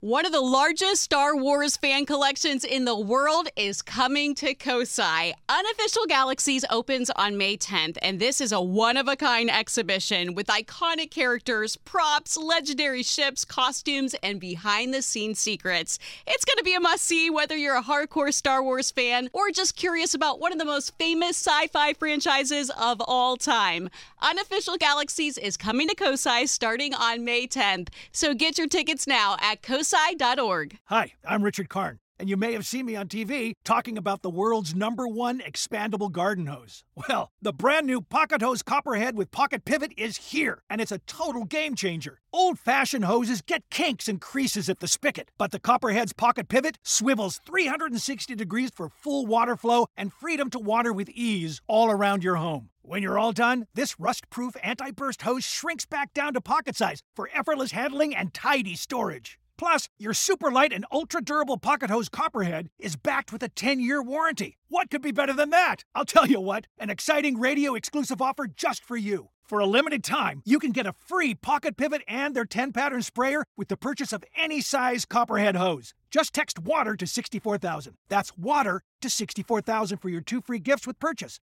One of the largest Star Wars fan collections in the world is coming to Kosai. Unofficial Galaxies opens on May 10th, and this is a one-of-a-kind exhibition with iconic characters, props, legendary ships, costumes, and behind-the-scenes secrets. It's going to be a must-see whether you're a hardcore Star Wars fan or just curious about one of the most famous sci-fi franchises of all time. Unofficial Galaxies is coming to Kosai starting on May 10th, so get your tickets now at kosai.org. Hi, I'm Richard Karn, and you may have seen me on TV talking about the world's #1 expandable garden hose. Well, the brand new Pocket Hose Copperhead with Pocket Pivot is here, and it's a total game changer. Old-fashioned hoses get kinks and creases at the spigot, but the Copperhead's Pocket Pivot swivels 360 degrees for full water flow and freedom to water with ease all around your home. When you're all done, this rust-proof anti-burst hose shrinks back down to pocket size for effortless handling and tidy storage. Plus, your super light and ultra-durable Pocket Hose Copperhead is backed with a 10-year warranty. What could be better than that? I'll tell you what, an exciting radio-exclusive offer just for you. For a limited time, you can get a free Pocket Pivot and their 10-pattern sprayer with the purchase of any size Copperhead hose. Just text WATER to 64,000. That's WATER to 64,000 for your 2 free gifts with purchase.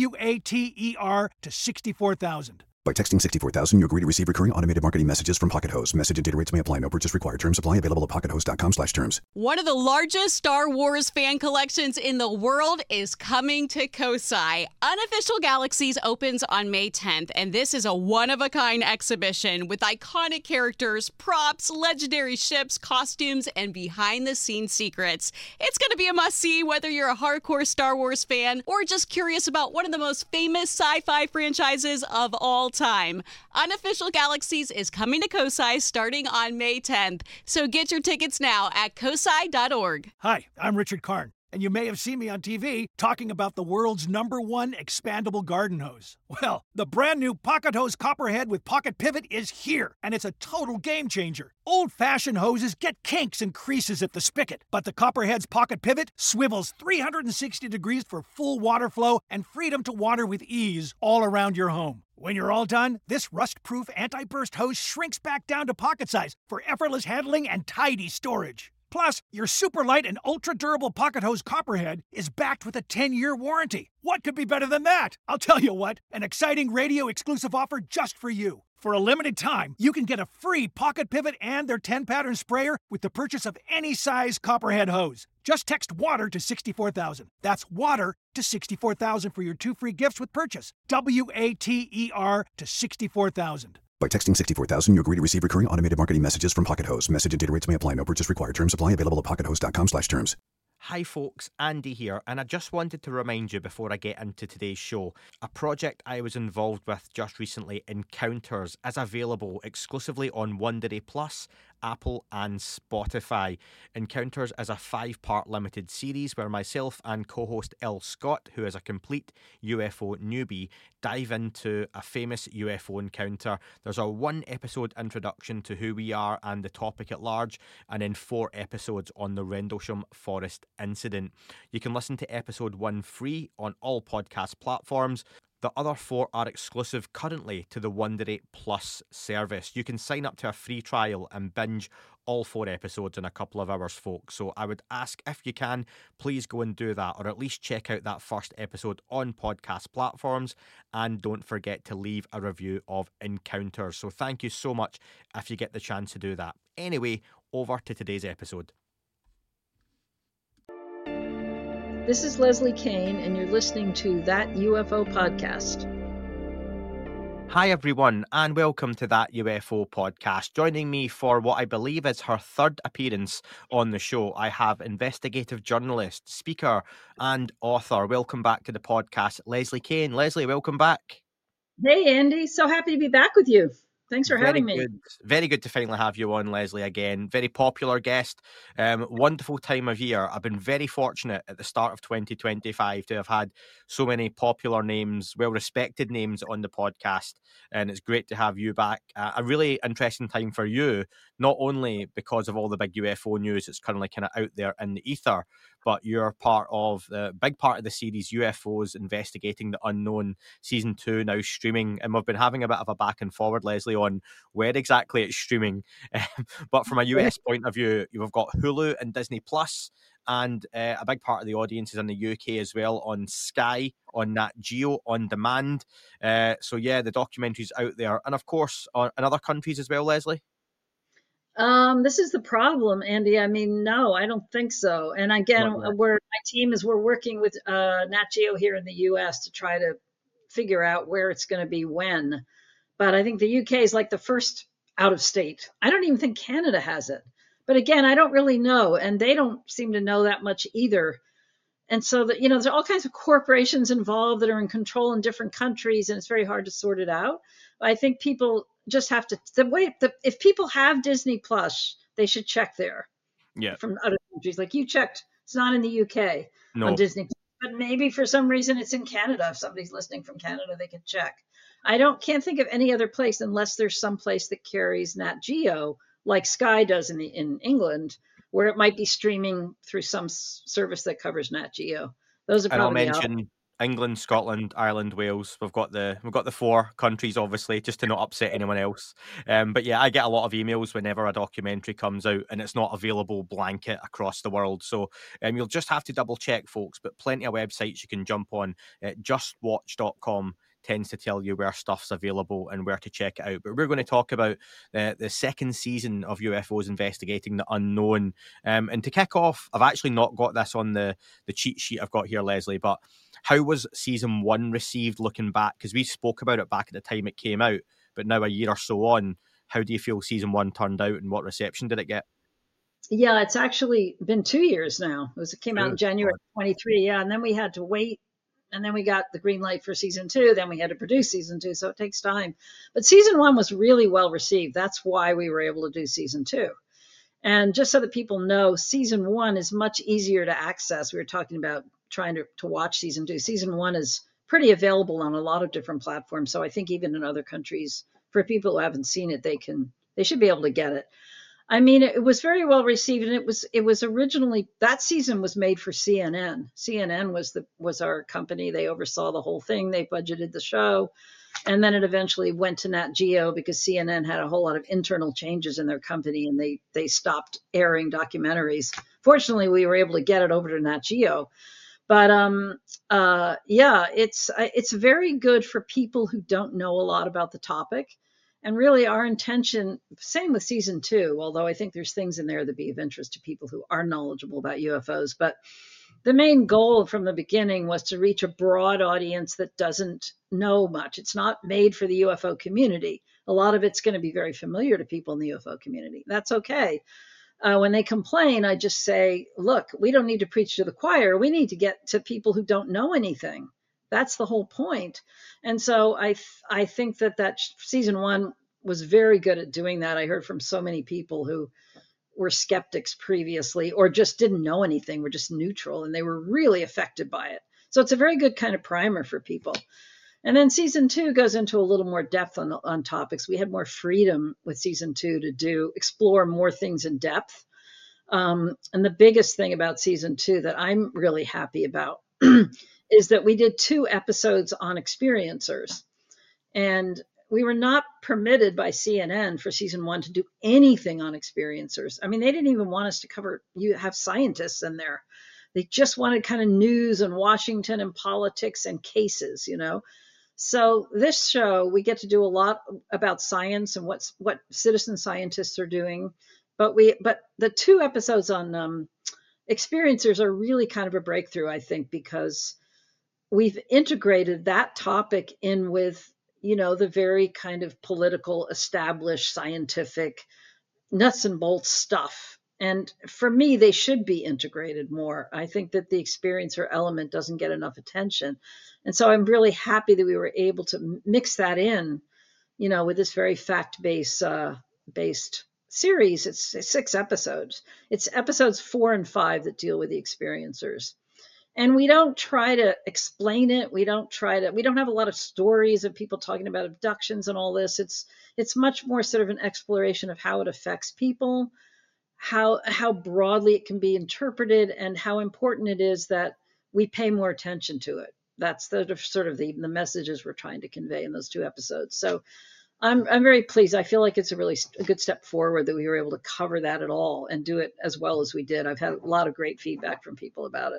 WATER to 64,000. By texting 64,000, you agree to receive recurring automated marketing messages from Pocket Hose. Message and data rates may apply. No purchase required. Terms apply. Available at pockethose.com/terms. One of the largest Star Wars fan collections in the world is coming to Kosai. Unofficial Galaxies opens on May 10th, and this is a one-of-a-kind exhibition with iconic characters, props, legendary ships, costumes, and behind-the-scenes secrets. It's going to be a must-see whether you're a hardcore Star Wars fan or just curious about one of the most famous sci-fi franchises of all time. Unofficial Galaxies is coming to Kosai starting on May 10th, so get your tickets now at kosai.org. Hi, I'm Richard Karn, and you may have seen me on TV talking about the world's #1 expandable garden hose. Well, the brand new Pocket Hose Copperhead with Pocket Pivot is here, and it's a total game changer. Old-fashioned hoses get kinks and creases at the spigot, but the Copperhead's Pocket Pivot swivels 360 degrees for full water flow and freedom to water with ease all around your home. When you're all done, this rust-proof anti-burst hose shrinks back down to pocket size for effortless handling and tidy storage. Plus, your super light and ultra-durable Pocket Hose Copperhead is backed with a 10-year warranty. What could be better than that? I'll tell you what, an exciting radio-exclusive offer just for you. For a limited time, you can get a free Pocket Pivot and their 10-pattern sprayer with the purchase of any size Copperhead hose. Just text WATER to 64,000. That's WATER to 64,000 for your 2 free gifts with purchase. WATER to 64,000. By texting 64,000, you agree to receive recurring automated marketing messages from Pocket Hose. Message and data rates may apply. No purchase required. Terms apply. Available at pockethose.com/terms. Hi folks, Andy here, and I just wanted to remind you before I get into today's show, a project I was involved with just recently, Encounters, is available exclusively on Wondery Plus, Apple and Spotify. Encounters is a 5-part limited series where myself and co-host Elle Scott, who is a complete UFO newbie, dive into a famous UFO encounter. There's a 1-episode introduction to who we are and the topic at large, and then 4 episodes on the Rendlesham Forest incident. You can listen to episode 1 free on all podcast platforms. The other 4 are exclusive currently to the Wondery Plus service. You can sign up to a free trial and binge all 4 episodes in a couple of hours, folks. So I would ask, if you can, please go and do that, or at least check out that first episode on podcast platforms. And don't forget to leave a review of Encounters. So thank you so much if you get the chance to do that. Anyway, over to today's episode. This is Leslie Kane, and you're listening to That UFO Podcast. Hi everyone, and welcome to That UFO Podcast. Joining me for what I believe is her 3rd appearance on the show, I have investigative journalist, speaker, and author. Welcome back to the podcast, Leslie Kane. Leslie, welcome back. Hey Andy, so happy to be back with you. Thanks for having me. Very good to finally have you on, Leslie, again. Very popular guest. Wonderful time of year. I've been very fortunate at the start of 2025 to have had so many popular names, well-respected names on the podcast, and it's great to have you back. A really interesting time for you, not only because of all the big UFO news that's currently kind of out there in the ether, but you're part of the big part of the series UFOs Investigating the Unknown, Season 2, now streaming. And we've been having a bit of a back and forward, Leslie, on where exactly it's streaming. But from a US point of view, you've got Hulu and Disney Plus, and a big part of the audience is in the UK as well on Sky, on Nat Geo on demand. So yeah, the documentary's out there, and of course in other countries as well, Leslie. This is the problem, Andy. I mean, no, I don't think so. And again, my team we're working with Nat Geo here in the U.S. to try to figure out where it's going to be when. But I think the UK is like the first out of state. I don't even think Canada has it. But again, I don't really know, and they don't seem to know that much either. And so that, there's all kinds of corporations involved that are in control in different countries, and it's very hard to sort it out. I think people just have to if people have Disney Plus, they should check there. Yeah. From other countries, like you checked, it's not in the UK on Disney, but maybe for some reason it's in Canada. If somebody's listening from Canada, they can check. Can't think of any other place unless there's some place that carries Nat Geo, like Sky does in England, where it might be streaming through some service that covers Nat Geo. Those are probably. And I'll mention England, Scotland, Ireland, Wales. We've got the 4 countries, obviously, just to not upset anyone else. But yeah, I get a lot of emails whenever a documentary comes out and it's not available blanket across the world. So you'll just have to double check, folks. But plenty of websites you can jump on. Justwatch.com tends to tell you where stuff's available and where to check it out. But we're going to talk about the second season of UFOs Investigating the Unknown. And to kick off, I've actually not got this on the cheat sheet I've got here, Leslie, but how was season 1 received looking back? Because we spoke about it back at the time it came out, but now a year or so on, how do you feel season 1 turned out and what reception did it get? Yeah, it's actually been 2 years now. It came out in January 23. Yeah, and then we had to wait. And then we got the green light for season 2. Then we had to produce season 2. So it takes time. But season 1 was really well received. That's why we were able to do season 2. And just so that people know, season 1 is much easier to access. We were talking about trying to watch season 2. Season 1 is pretty available on a lot of different platforms. So I think even in other countries, for people who haven't seen it, they should be able to get it. I mean, it was very well received, and it was originally, that season was made for CNN. CNN was our company. They oversaw the whole thing. They budgeted the show, and then it eventually went to Nat Geo because CNN had a whole lot of internal changes in their company, and they stopped airing documentaries. Fortunately, we were able to get it over to Nat Geo. But yeah, it's very good for people who don't know a lot about the topic. And really our intention, same with season 2, although I think there's things in there that be of interest to people who are knowledgeable about UFOs. But the main goal from the beginning was to reach a broad audience that doesn't know much. It's not made for the UFO community. A lot of it's going to be very familiar to people in the UFO community. That's okay. When they complain, I just say, look, we don't need to preach to the choir. We need to get to people who don't know anything. That's the whole point. And so I think that season 1 was very good at doing that. I heard from so many people who were skeptics previously or just didn't know anything, were just neutral, and they were really affected by it. So it's a very good kind of primer for people. And then season 2 goes into a little more depth on topics. We had more freedom with season 2 to explore more things in depth. And the biggest thing about season 2 that I'm really happy about is that we did 2 episodes on experiencers. And we were not permitted by CNN for season 1 to do anything on experiencers. I mean, they didn't even want us to have scientists in there. They just wanted kind of news and Washington and politics and cases, So this show, we get to do a lot about science and what citizen scientists are doing. But the 2 episodes on experiencers are really kind of a breakthrough, I think, because we've integrated that topic in with, the very kind of political, established, scientific, nuts and bolts stuff. And for me, they should be integrated more. I think that the experiencer element doesn't get enough attention. And so I'm really happy that we were able to mix that in, with this very fact-based series. It's 6 episodes. It's episodes 4 and 5 that deal with the experiencers. And we don't try to explain it. We don't have a lot of stories of people talking about abductions and all this. It's much more sort of an exploration of how it affects people, how broadly it can be interpreted, and how important it is that we pay more attention to it. That's the sort of the messages we're trying to convey in those 2 episodes. So I'm very pleased. I feel like it's a good step forward that we were able to cover that at all and do it as well as we did. I've had a lot of great feedback from people about it.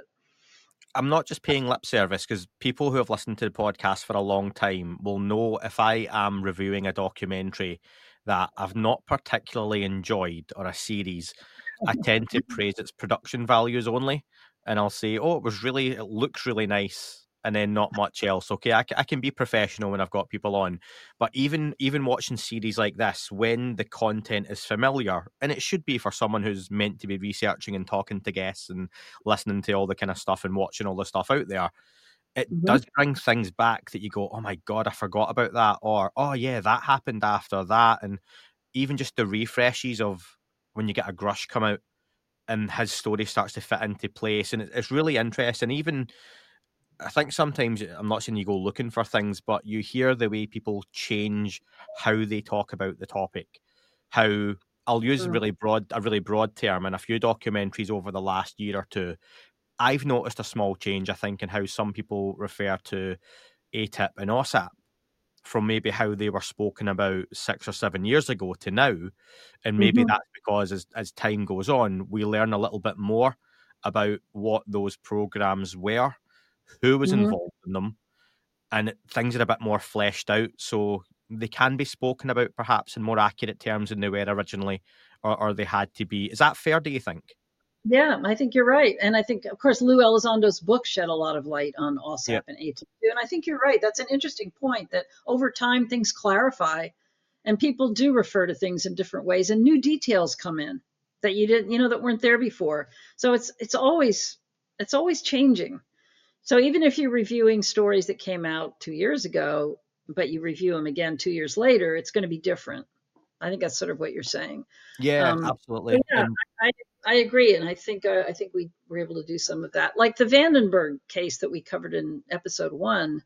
I'm not just paying lip service, because people who have listened to the podcast for a long time will know if I am reviewing a documentary that I've not particularly enjoyed or a series, I tend to praise its production values only. And I'll say, oh, it looks really nice. And then not much else. Okay, I can be professional when I've got people on, but even watching series like this, when the content is familiar, and it should be for someone who's meant to be researching and talking to guests and listening to all the kind of stuff and watching all the stuff out there, it does bring things back that you go, oh my God, I forgot about that, or oh yeah, that happened after that. And even just the refreshes of when you get a Grush come out and his story starts to fit into place, and it's really interesting. Even I think sometimes, I'm not saying you go looking for things, but you hear the way people change how they talk about the topic. How I'll use a really broad term, in a few documentaries over the last year or two, I've noticed a small change, I think, in how some people refer to ATIP and OSAP from maybe how they were spoken about 6 or 7 years ago to now. And maybe that's because as time goes on, we learn a little bit more about what those programs were, who was involved in them, and things are a bit more fleshed out. So they can be spoken about perhaps in more accurate terms than they were originally, or they had to be. Is that fair, do you think? Yeah, I think you're right. And I think, of course, Lou Elizondo's book shed a lot of light on Yeah. OSAP and ATIP. And I think you're right. That's an interesting point that over time things clarify and people do refer to things in different ways and new details come in that you didn't, that weren't there before. So it's always changing. So even if you're reviewing stories that came out 2 years ago, but you review them again 2 years later, it's going to be different. I think that's sort of what you're saying. Yeah, So absolutely. yeah, And I agree, and I think we were able to do some of that, like the Vandenberg case that we covered in episode 1.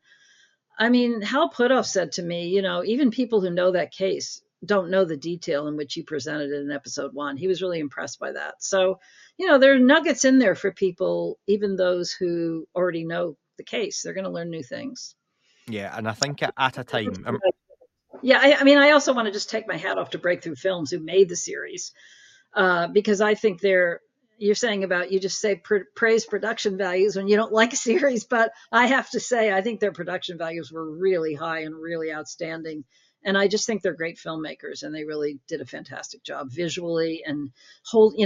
I mean, Hal Puthoff said to me, even people who know that case don't know the detail in which you presented it in episode 1. He was really impressed by that. So, there are nuggets in there for people, even those who already know the case. They're going to learn new things. yeah, and I think at a time, Yeah, I mean, I also want to just take my hat off to Breakthrough Films, who made the series, because I think you're saying about, you just say praise production values when you don't like a series, but I have to say, I think their production values were really high and really outstanding. And I just think they're great filmmakers, and they really did a fantastic job visually and holding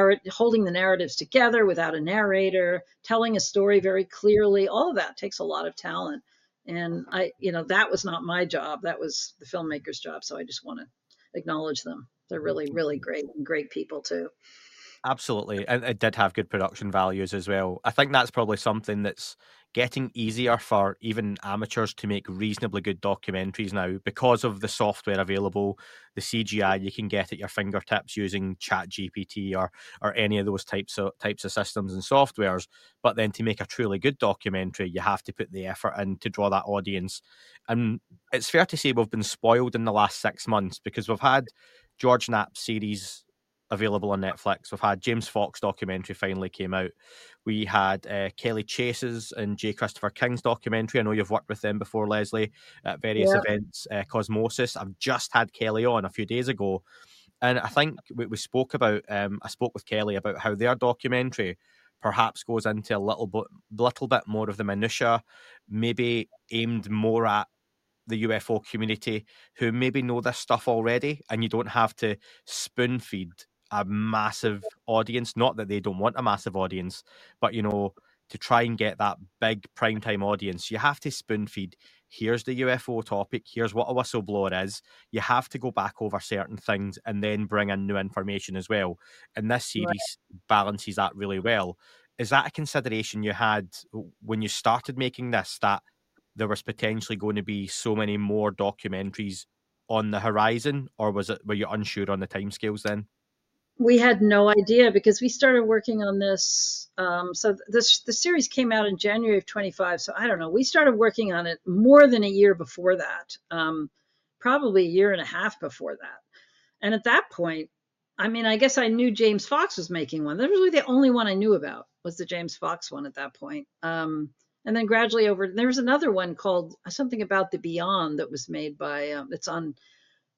the narratives together without a narrator, telling a story very clearly. All of that takes a lot of talent. And that was not my job. That was the filmmaker's job. So I just want to acknowledge them. They're really, really great and great people too. absolutely, and it did have good production values as well. I think that's probably something that's getting easier for even amateurs to make reasonably good documentaries now, because of the software available, the CGI you can get at your fingertips using ChatGPT or any of those types of systems and softwares. But then to make a truly good documentary, you have to put the effort in to draw that audience. And it's fair to say we've been spoiled in the last 6 months, because we've had George Knapp's series available on Netflix. We've had James Fox documentary finally came out. We had Kelly Chase's and J. Christopher King's documentary. I know you've worked with them before, Leslie, at various events. Cosmosis. I've just had Kelly on a few days ago, and I think we spoke about. I spoke with Kelly about how their documentary perhaps goes into a little bit more of the minutiae, maybe aimed more at the UFO community who maybe know this stuff already, and you don't have to spoon feed a massive audience. Not that they don't want a massive audience, but to try and get that big primetime audience, you have to spoon feed. Here's the UFO topic. Here's what a whistleblower is. You have to go back over certain things and then bring in new information as well. And this series balances that really well. Is that a consideration you had when you started making this, that there was potentially going to be so many more documentaries on the horizon, or were you unsure on the timescales then? We had no idea, because we started working on this. The series came out in January of 25. So I don't know. We started working on it more than a year before that, probably a year and a half before that. And at that point, I mean, I guess I knew James Fox was making one. That was really the only one I knew about, was the James Fox one at that point. And then gradually there was another one called something about the Beyond that was made by, it's on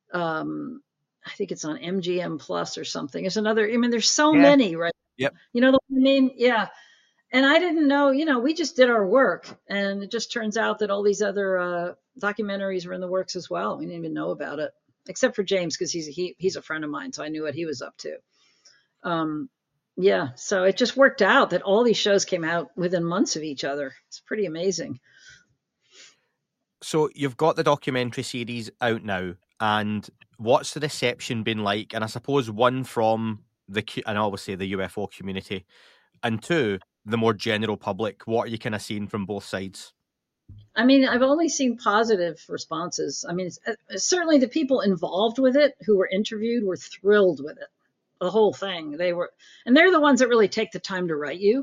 I think it's on MGM Plus or something. There's another. I mean, there's so Yeah. many, right? Yep. You know what I mean? Yeah. And I didn't know, we just did our work, and it just turns out that all these other documentaries were in the works as well. We didn't even know about it, except for James, because he's a friend of mine, so I knew what he was up to. Yeah, so it just worked out that all these shows came out within months of each other. It's pretty amazing. So you've got the documentary series out now, and what's the reception been like? And I suppose one from and obviously the UFO community, and two, the more general public. What are you kind of seeing from both sides? I mean, I've only seen positive responses. I mean, certainly the people involved with it who were interviewed were thrilled with it, the whole thing. And they're the ones that really take the time to write you.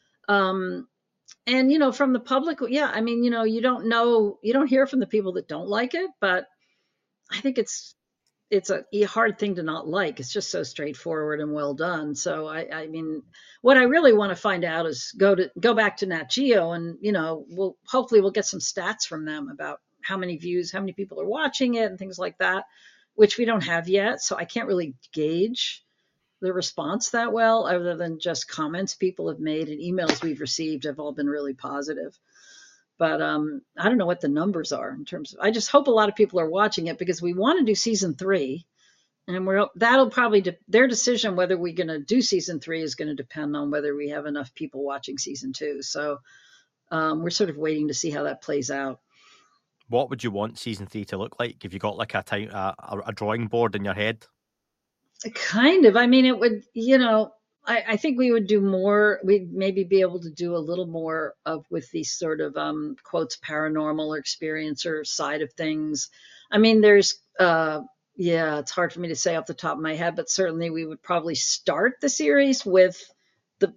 And from the public, yeah, I mean, you don't hear from the people that don't like it, but I think it's a hard thing to not like. It's just so straightforward and well done. So I mean, what I really want to find out is go back to Nat Geo, and hopefully we'll get some stats from them about how many views, how many people are watching it, and things like that, which we don't have yet. So I can't really gauge the response that well, other than just comments people have made and emails we've received have all been really positive. But I don't know what the numbers are in terms of. I just hope a lot of people are watching it, because we want to do season 3, and that'll probably their decision whether we're going to do season 3 is going to depend on whether we have enough people watching season 2. So we're sort of waiting to see how that plays out. What would you want season 3 to look like? Have you got like a drawing board in your head? Kind of. I mean, it would, I think we would do more. We'd maybe be able to do a little more with these sort of quotes paranormal or experiencer side of things. I mean, there's it's hard for me to say off the top of my head, but certainly we would probably start the series with the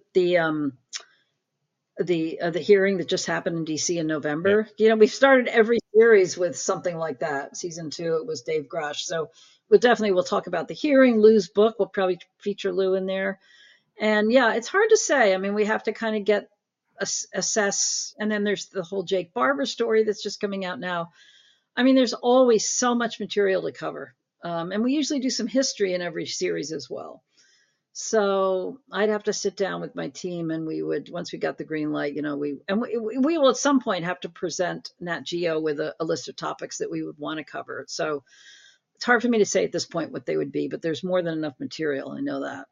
hearing that just happened in DC in November. Yep. We've started every series with something like that. Season 2, it was Dave Grosh. So we'll talk about the hearing. Lou's book, we'll probably feature Lou in there. And yeah, it's hard to say. I mean, we have to kind of assess. And then there's the whole Jake Barber story that's just coming out now. I mean, there's always so much material to cover. And we usually do some history in every series as well. So I'd have to sit down with my team, and we would, once we got the green light, we will at some point have to present Nat Geo with a list of topics that we would want to cover. So it's hard for me to say at this point what they would be, but there's more than enough material. I know that.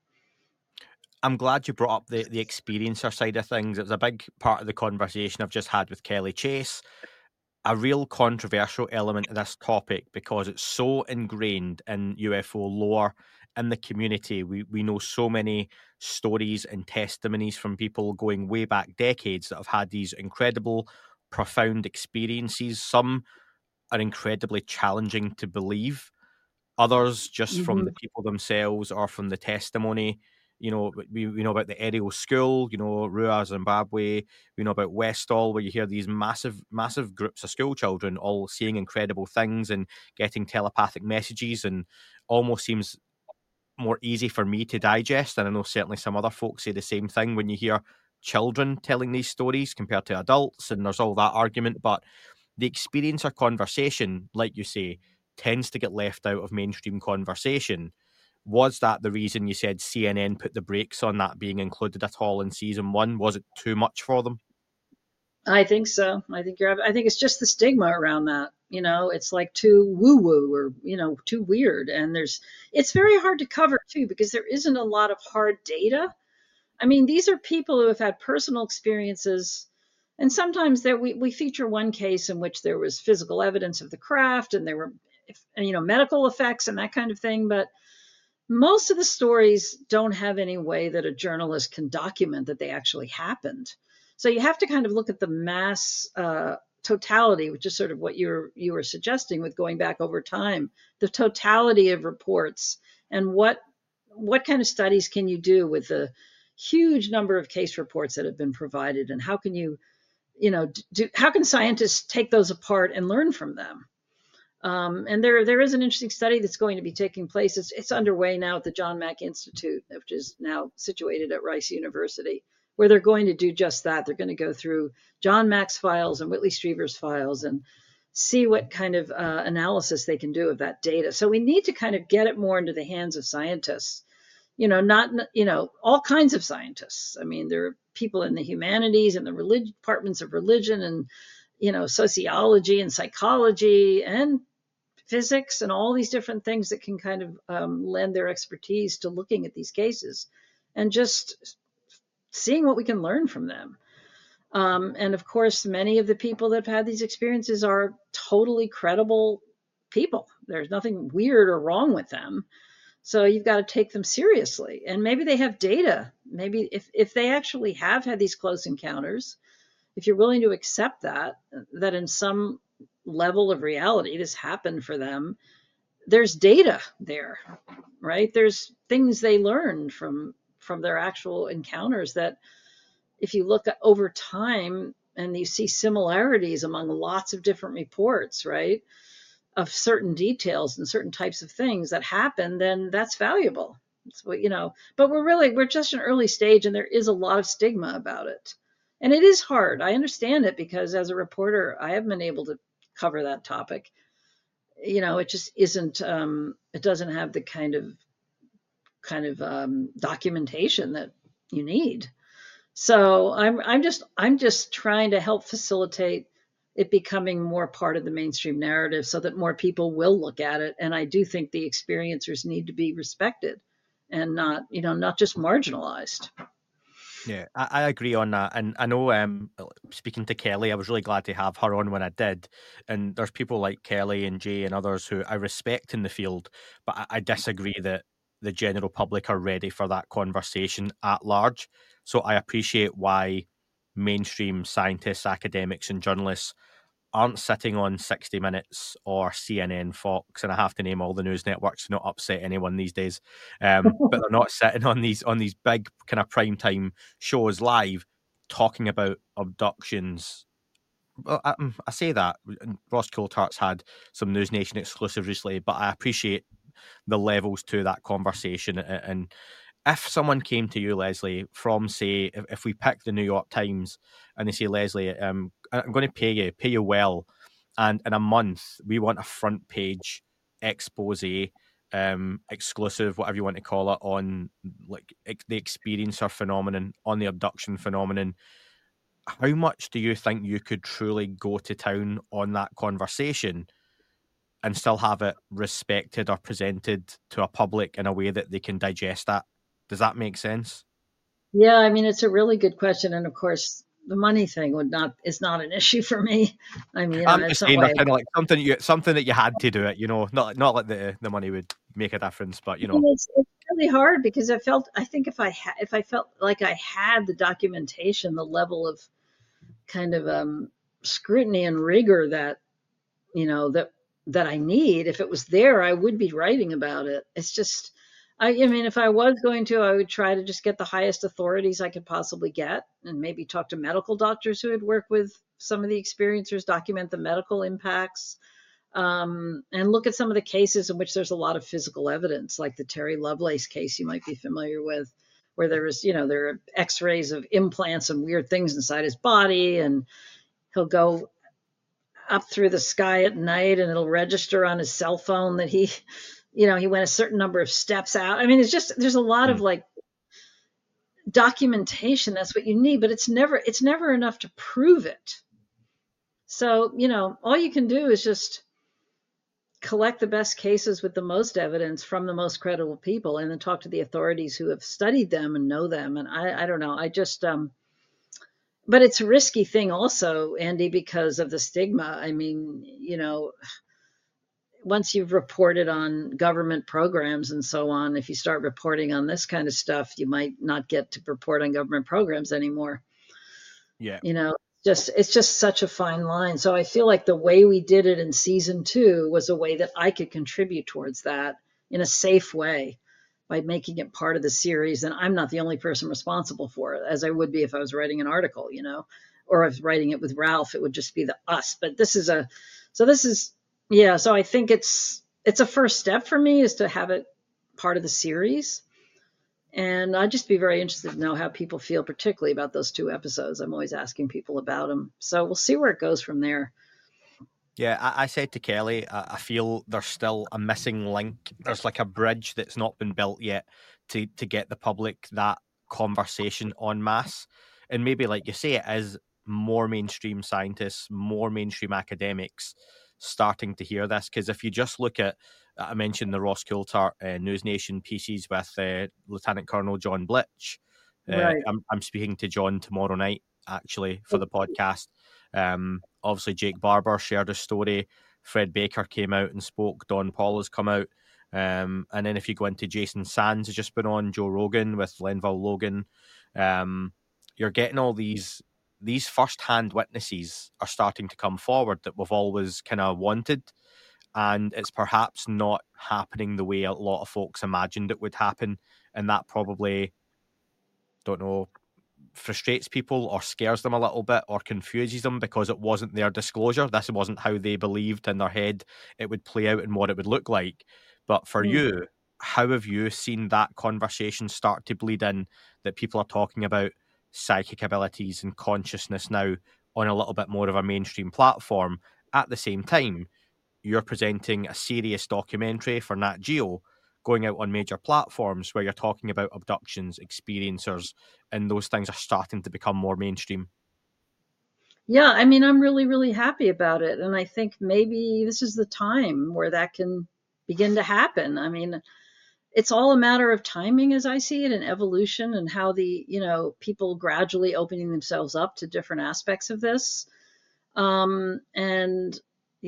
I'm glad you brought up the experiencer side of things. It was a big part of the conversation I've just had with Kelly Chase. A real controversial element of this topic, because it's so ingrained in UFO lore in the community. We know so many stories and testimonies from people going way back decades that have had these incredible, profound experiences. Some are incredibly challenging to believe. Others, just from the people themselves or from the testimony. We know about the Aerial School, Rua, Zimbabwe. We know about Westall, where you hear these massive, massive groups of school children all seeing incredible things and getting telepathic messages, and almost seems more easy for me to digest. And I know certainly some other folks say the same thing when you hear children telling these stories compared to adults, and there's all that argument. But the experiencer conversation, like you say, tends to get left out of mainstream conversation. Was that the reason you said CNN put the brakes on that being included at all in season 1? Was it too much for them? I think so. I think it's just the stigma around that. It's like too woo-woo, or, too weird. And it's very hard to cover too, because there isn't a lot of hard data. I mean, these are people who have had personal experiences, and sometimes we feature one case in which there was physical evidence of the craft, and there were, medical effects and that kind of thing. But most of the stories don't have any way that a journalist can document that they actually happened. So you have to kind of look at the mass totality, which is sort of what you were suggesting with going back over time, the totality of reports, and what kind of studies can you do with the huge number of case reports that have been provided, and how can how can scientists take those apart and learn from them? And there is an interesting study that's going to be taking place. It's underway now at the John Mack Institute, which is now situated at Rice University, where they're going to do just that. They're going to go through John Mack's files and Whitley Strieber's files and see what kind of analysis they can do of that data. So we need to kind of get it more into the hands of scientists, not, all kinds of scientists. I mean, there are people in the humanities and the departments of religion and, sociology and psychology and physics and all these different things that can kind of lend their expertise to looking at these cases and just seeing what we can learn from them. And of course, many of the people that have had these experiences are totally credible people. There's nothing weird or wrong with them. So you've got to take them seriously. And maybe they have data. Maybe if they actually have had these close encounters, if you're willing to accept that in some level of reality, this happened for them, there's data there, right? There's things they learned from their actual encounters that if you look at over time and you see similarities among lots of different reports, right, of certain details and certain types of things that happen, then that's valuable. It's what, but we're just an early stage and there is a lot of stigma about it. And it is hard. I understand it because as a reporter, I haven't been able to cover that topic. It just isn't, it doesn't have the kind of documentation that you need. So I'm just trying to help facilitate it becoming more part of the mainstream narrative so that more people will look at it. And I do think the experiencers need to be respected and not just marginalized. Yeah, I agree on that. And I know, speaking to Kelly, I was really glad to have her on when I did. And there's people like Kelly and Jay and others who I respect in the field, but I disagree that the general public are ready for that conversation at large. So I appreciate why mainstream scientists, academics, and journalists aren't sitting on 60 Minutes or CNN, Fox, and I have to name all the news networks to not upset anyone these days. But they're not sitting on these big kind of primetime shows live talking about abductions. Well, I say that Ross Coulthart's had some News Nation exclusive recently, but I appreciate the levels to that conversation. And if someone came to you, Leslie, from, say, if we pick the New York Times and they say, Leslie, I'm going to pay you well, and in a month we want a front page expose, exclusive, whatever you want to call it, on like the experiencer phenomenon, on the abduction phenomenon, how much do you think you could truly go to town on that conversation and still have it respected or presented to a public in a way that they can digest that? Does that make sense? Yeah, I mean, it's a really good question. And of course, the money thing is not an issue for me. I mean, I'm just saying, kind of like something that you had to do it, not like the money would make a difference, but it's really hard because I think if I felt like I had the documentation, the level of kind of scrutiny and rigor that that I need, if it was there, I would be writing about it. It's just, I mean, if I was going to, I would try to just get the highest authorities I could possibly get and maybe talk to medical doctors who had worked with some of the experiencers, document the medical impacts, and look at some of the cases in which there's a lot of physical evidence, like the Terry Lovelace case you might be familiar with, where there was, there are x-rays of implants and weird things inside his body, and he'll go up through the sky at night and it'll register on his cell phone that he went a certain number of steps out. I mean, there's a lot of like documentation. That's what you need, but it's never enough to prove it. So, all you can do is just collect the best cases with the most evidence from the most credible people and then talk to the authorities who have studied them and know them. And I don't know. I just, but it's a risky thing also, Andy, because of the stigma. I mean, once you've reported on government programs and so on, if you start reporting on this kind of stuff, you might not get to report on government programs anymore. Yeah. It's just such a fine line. So I feel like the way we did it in season 2 was a way that I could contribute towards that in a safe way by making it part of the series. And I'm not the only person responsible for it, as I would be if I was writing an article, or I was writing it with Ralph, it would just be us. But so I think it's a first step for me is to have it part of the series. And I'd just be very interested to know how people feel, particularly about those 2 episodes. I'm always asking people about them. So we'll see where it goes from there. Yeah, I said to Kelly, I feel there's still a missing link. There's like a bridge that's not been built yet to get the public that conversation en masse. And maybe, like you say, it is more mainstream scientists, more mainstream academics starting to hear this. Because if you just look at, I mentioned the Ross Coulthart News Nation pieces with Lieutenant Colonel John Blitch. Right. I'm speaking to John tomorrow night, actually, for the podcast. Obviously, Jake Barber shared a story. Fred Baker came out and spoke. Don Paul has come out. And then if you go into Jason Sands has just been on, Joe Rogan with Lenville Logan. You're getting all these first-hand witnesses are starting to come forward that we've always kind of wanted. And it's perhaps not happening the way a lot of folks imagined it would happen. And that probably, don't know, frustrates people or scares them a little bit or confuses them because it wasn't their disclosure. This wasn't how they believed in their head it would play out and what it would look like. But for you, how have you seen that conversation start to bleed in, that people are talking about psychic abilities and consciousness now on a little bit more of a mainstream platform? At the same time, you're presenting a serious documentary for Nat Geo going out on major platforms where you're talking about abductions, experiencers, and those things are starting to become more mainstream. Yeah, I mean, I'm really, really happy about it. And I think maybe this is the time where that can begin to happen. I mean, it's all a matter of timing as I see it, and evolution, and how the, people gradually opening themselves up to different aspects of this. And,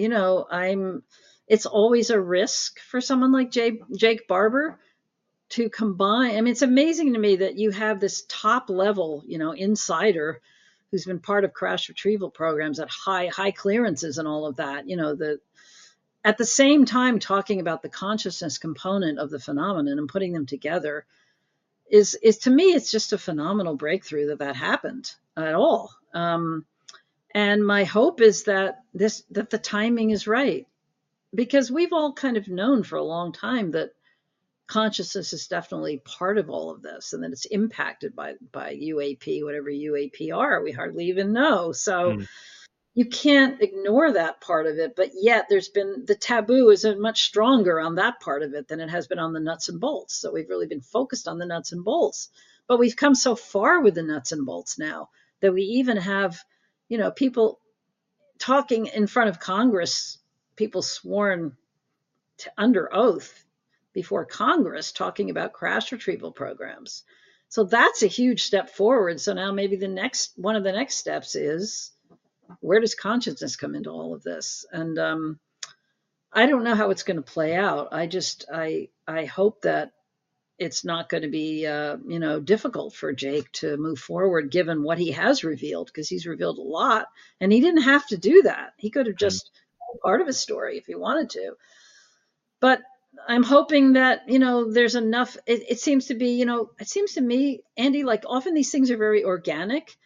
it's always a risk for someone like Jake Barber to combine. I mean, it's amazing to me that you have this top level, insider who's been part of crash retrieval programs at high clearances and all of that, at the same time talking about the consciousness component of the phenomenon and putting them together is to me, it's just a phenomenal breakthrough that happened at all. And my hope is that the timing is right, because we've all kind of known for a long time that consciousness is definitely part of all of this, and that it's impacted by UAP, whatever UAP are. We hardly even know. So you can't ignore that part of it, but yet there's been, the taboo is much stronger on that part of it than it has been on the nuts and bolts. So we've really been focused on the nuts and bolts, but we've come so far with the nuts and bolts now that we even have, people talking in front of Congress, people sworn under oath before Congress talking about crash retrieval programs. So that's a huge step forward. So now maybe one of the next steps is, where does consciousness come into all of this? And I don't know how it's going to play out. I hope that it's not going to be difficult for Jake to move forward given what he has revealed, because he's revealed a lot, and he didn't have to do that. He could have just part of his story if he wanted to. But I'm hoping that, there's enough. It seems to be, it seems to me, Andy, like often these things are very organic.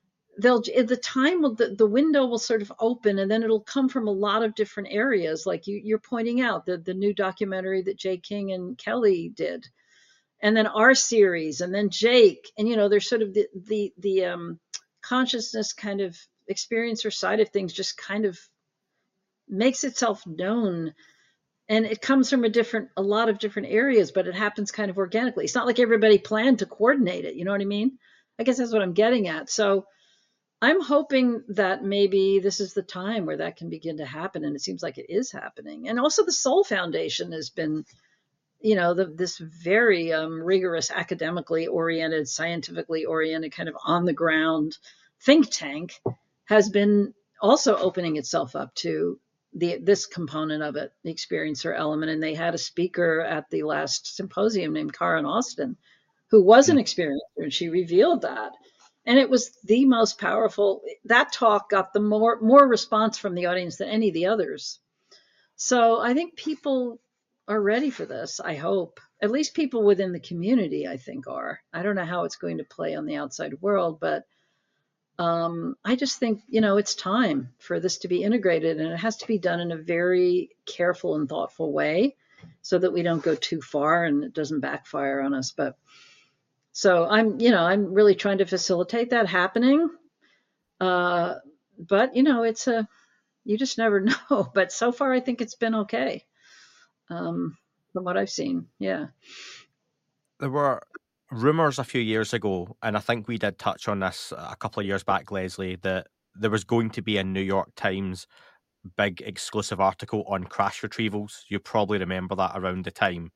The window will sort of open, and then it'll come from a lot of different areas. Like you're pointing out the new documentary that Jay King and Kelly did, and then our series, and then Jake, and there's sort of the consciousness kind of experiencer side of things just kind of makes itself known. And it comes from a lot of different areas, but it happens kind of organically. It's not like everybody planned to coordinate it. You know what I mean? I guess that's what I'm getting at. So I'm hoping that maybe this is the time where that can begin to happen. And it seems like it is happening. And also the Soul Foundation has been, this very rigorous, academically oriented, scientifically oriented, kind of on the ground think tank has been also opening itself up to this component of it, the experiencer element. And they had a speaker at the last symposium named Karen Austin, who was an experiencer, and she revealed that. And it was the most powerful. That talk got the more response from the audience than any of the others. So I think people are ready for this. I hope, at least people within the community, I think are. I don't know how it's going to play on the outside world, but I just think, it's time for this to be integrated, and it has to be done in a very careful and thoughtful way so that we don't go too far and it doesn't backfire on us. But so I'm really trying to facilitate that happening. But, you just never know. But so far, I think it's been okay, from what I've seen. Yeah. There were rumours a few years ago, and I think we did touch on this a couple of years back, Leslie, that there was going to be a New York Times big exclusive article on crash retrievals. You probably remember that around the time.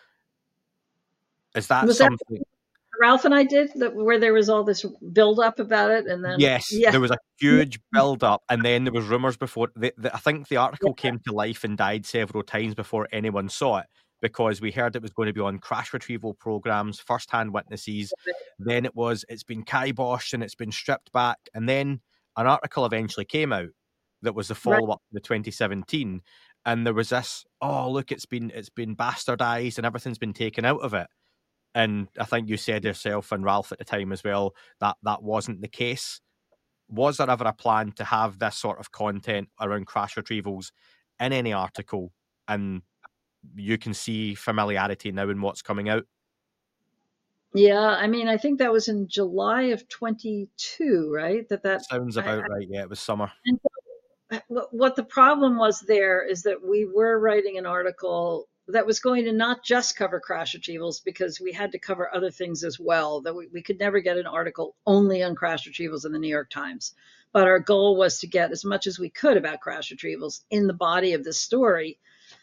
Is that Was that something? Ralph and I did that, where there was all this build up about it, and then Yes, there was a huge build up, and then there was rumours before. I think the article came to life and died several times before anyone saw it, because we heard it was going to be on crash retrieval programs, first-hand witnesses. Then it's been kiboshed and it's been stripped back, and then an article eventually came out that was the follow-up to the 2017, and there was this, oh look, it's been bastardized and everything's been taken out of it. And I think you said yourself and Ralph at the time as well that that wasn't the case. Was there ever a plan to have this sort of content around crash retrievals in any article, and you can see familiarity now in what's coming out? Yeah, I mean, I think that was in July of 22, right? That sounds about right. Yeah, it was summer. And what the problem was there is that we were writing an article that was going to not just cover crash retrievals, because we had to cover other things as well, that we could never get an article only on crash retrievals in the New York Times. But our goal was to get as much as we could about crash retrievals in the body of this story.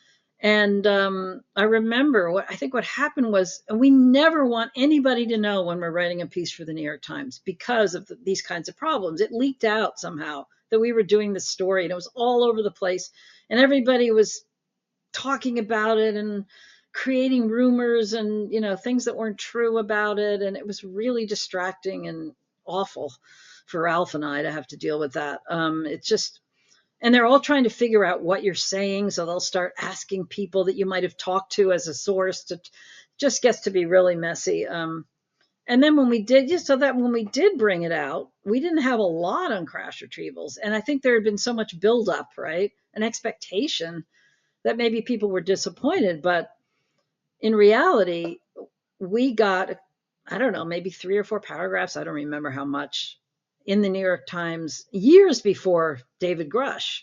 And I remember what happened was, and we never want anybody to know when we're writing a piece for the New York Times because of these kinds of problems. It leaked out somehow that we were doing this story, and it was all over the place, and everybody was talking about it and creating rumors and, things that weren't true about it. And it was really distracting and awful for Ralph and I to have to deal with that. It's just, and they're all trying to figure out what you're saying. So they'll start asking people that you might have talked to as a source. Just gets to be really messy. And then when we did bring it out, we didn't have a lot on crash retrievals. And I think there had been so much buildup, right? An expectation that maybe people were disappointed. But in reality, we got, I don't know, maybe 3 or 4 paragraphs, I don't remember how much, in the New York Times years before David Grush,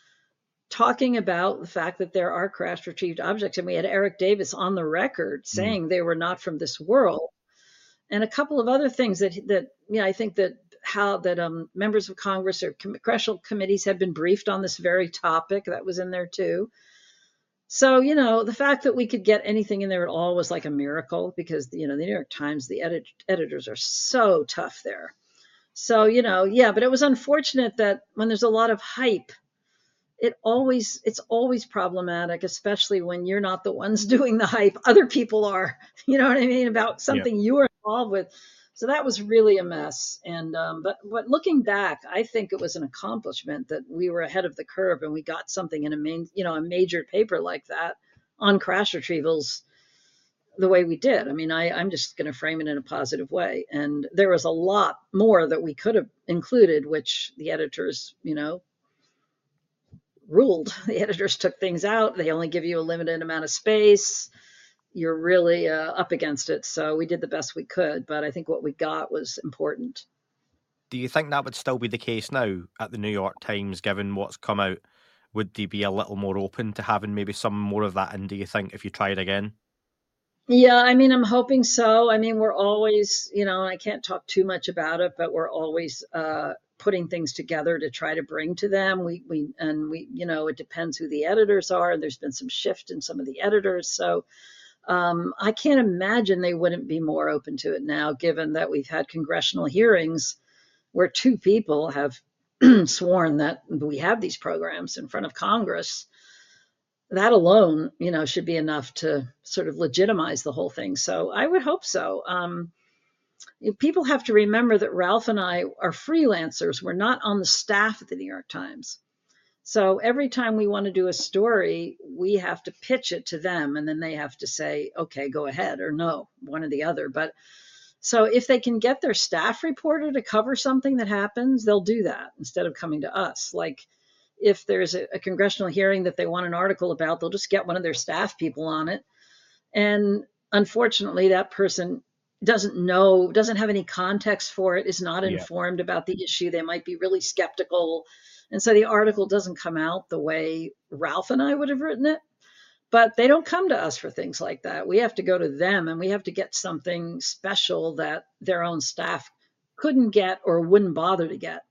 talking about the fact that there are crash retrieved objects. And we had Eric Davis on the record saying they were not from this world. And a couple of other things that I think that members of Congress or congressional committees had been briefed on this very topic. That was in there too. So, the fact that we could get anything in there at all was like a miracle, because, the New York Times, the editors are so tough there. So, but it was unfortunate that when there's a lot of hype, it's always problematic, especially when you're not the ones doing the hype. Other people are, you know what I mean, about something you were involved with. So that was really a mess. And but looking back, I think it was an accomplishment that we were ahead of the curve and we got something in a major paper like that on crash retrievals the way we did. I mean, I'm just going to frame it in a positive way. And there was a lot more that we could have included, which the editors, ruled. The editors took things out. They only give you a limited amount of space. You're really up against it. So we did the best we could, but I think what we got was important. Do you think that would still be the case now at the New York Times, given what's come out? Would they be a little more open to having maybe some more of that in, do you think, if you tried again? Yeah, I mean, I'm hoping so. I mean, we're always, and I can't talk too much about it, but we're always putting things together to try to bring to them. It depends who the editors are. There's been some shift in some of the editors. So I can't imagine they wouldn't be more open to it now, given that we've had congressional hearings where 2 people have sworn that we have these programs in front of Congress. That alone, should be enough to sort of legitimize the whole thing. So I would hope so. People have to remember that Ralph and I are freelancers. We're not on the staff at the New York Times. So every time we want to do a story, we have to pitch it to them, and then they have to say, okay, go ahead, or no, one or the other. But so if they can get their staff reporter to cover something that happens, they'll do that instead of coming to us. Like if there's a congressional hearing that they want an article about, they'll just get one of their staff people on it. And unfortunately, that person doesn't have any context for it, is not informed about the issue. They might be really skeptical. And so the article doesn't come out the way Ralph and I would have written it. But they don't come to us for things like that. We have to go to them, and we have to get something special that their own staff couldn't get or wouldn't bother to get.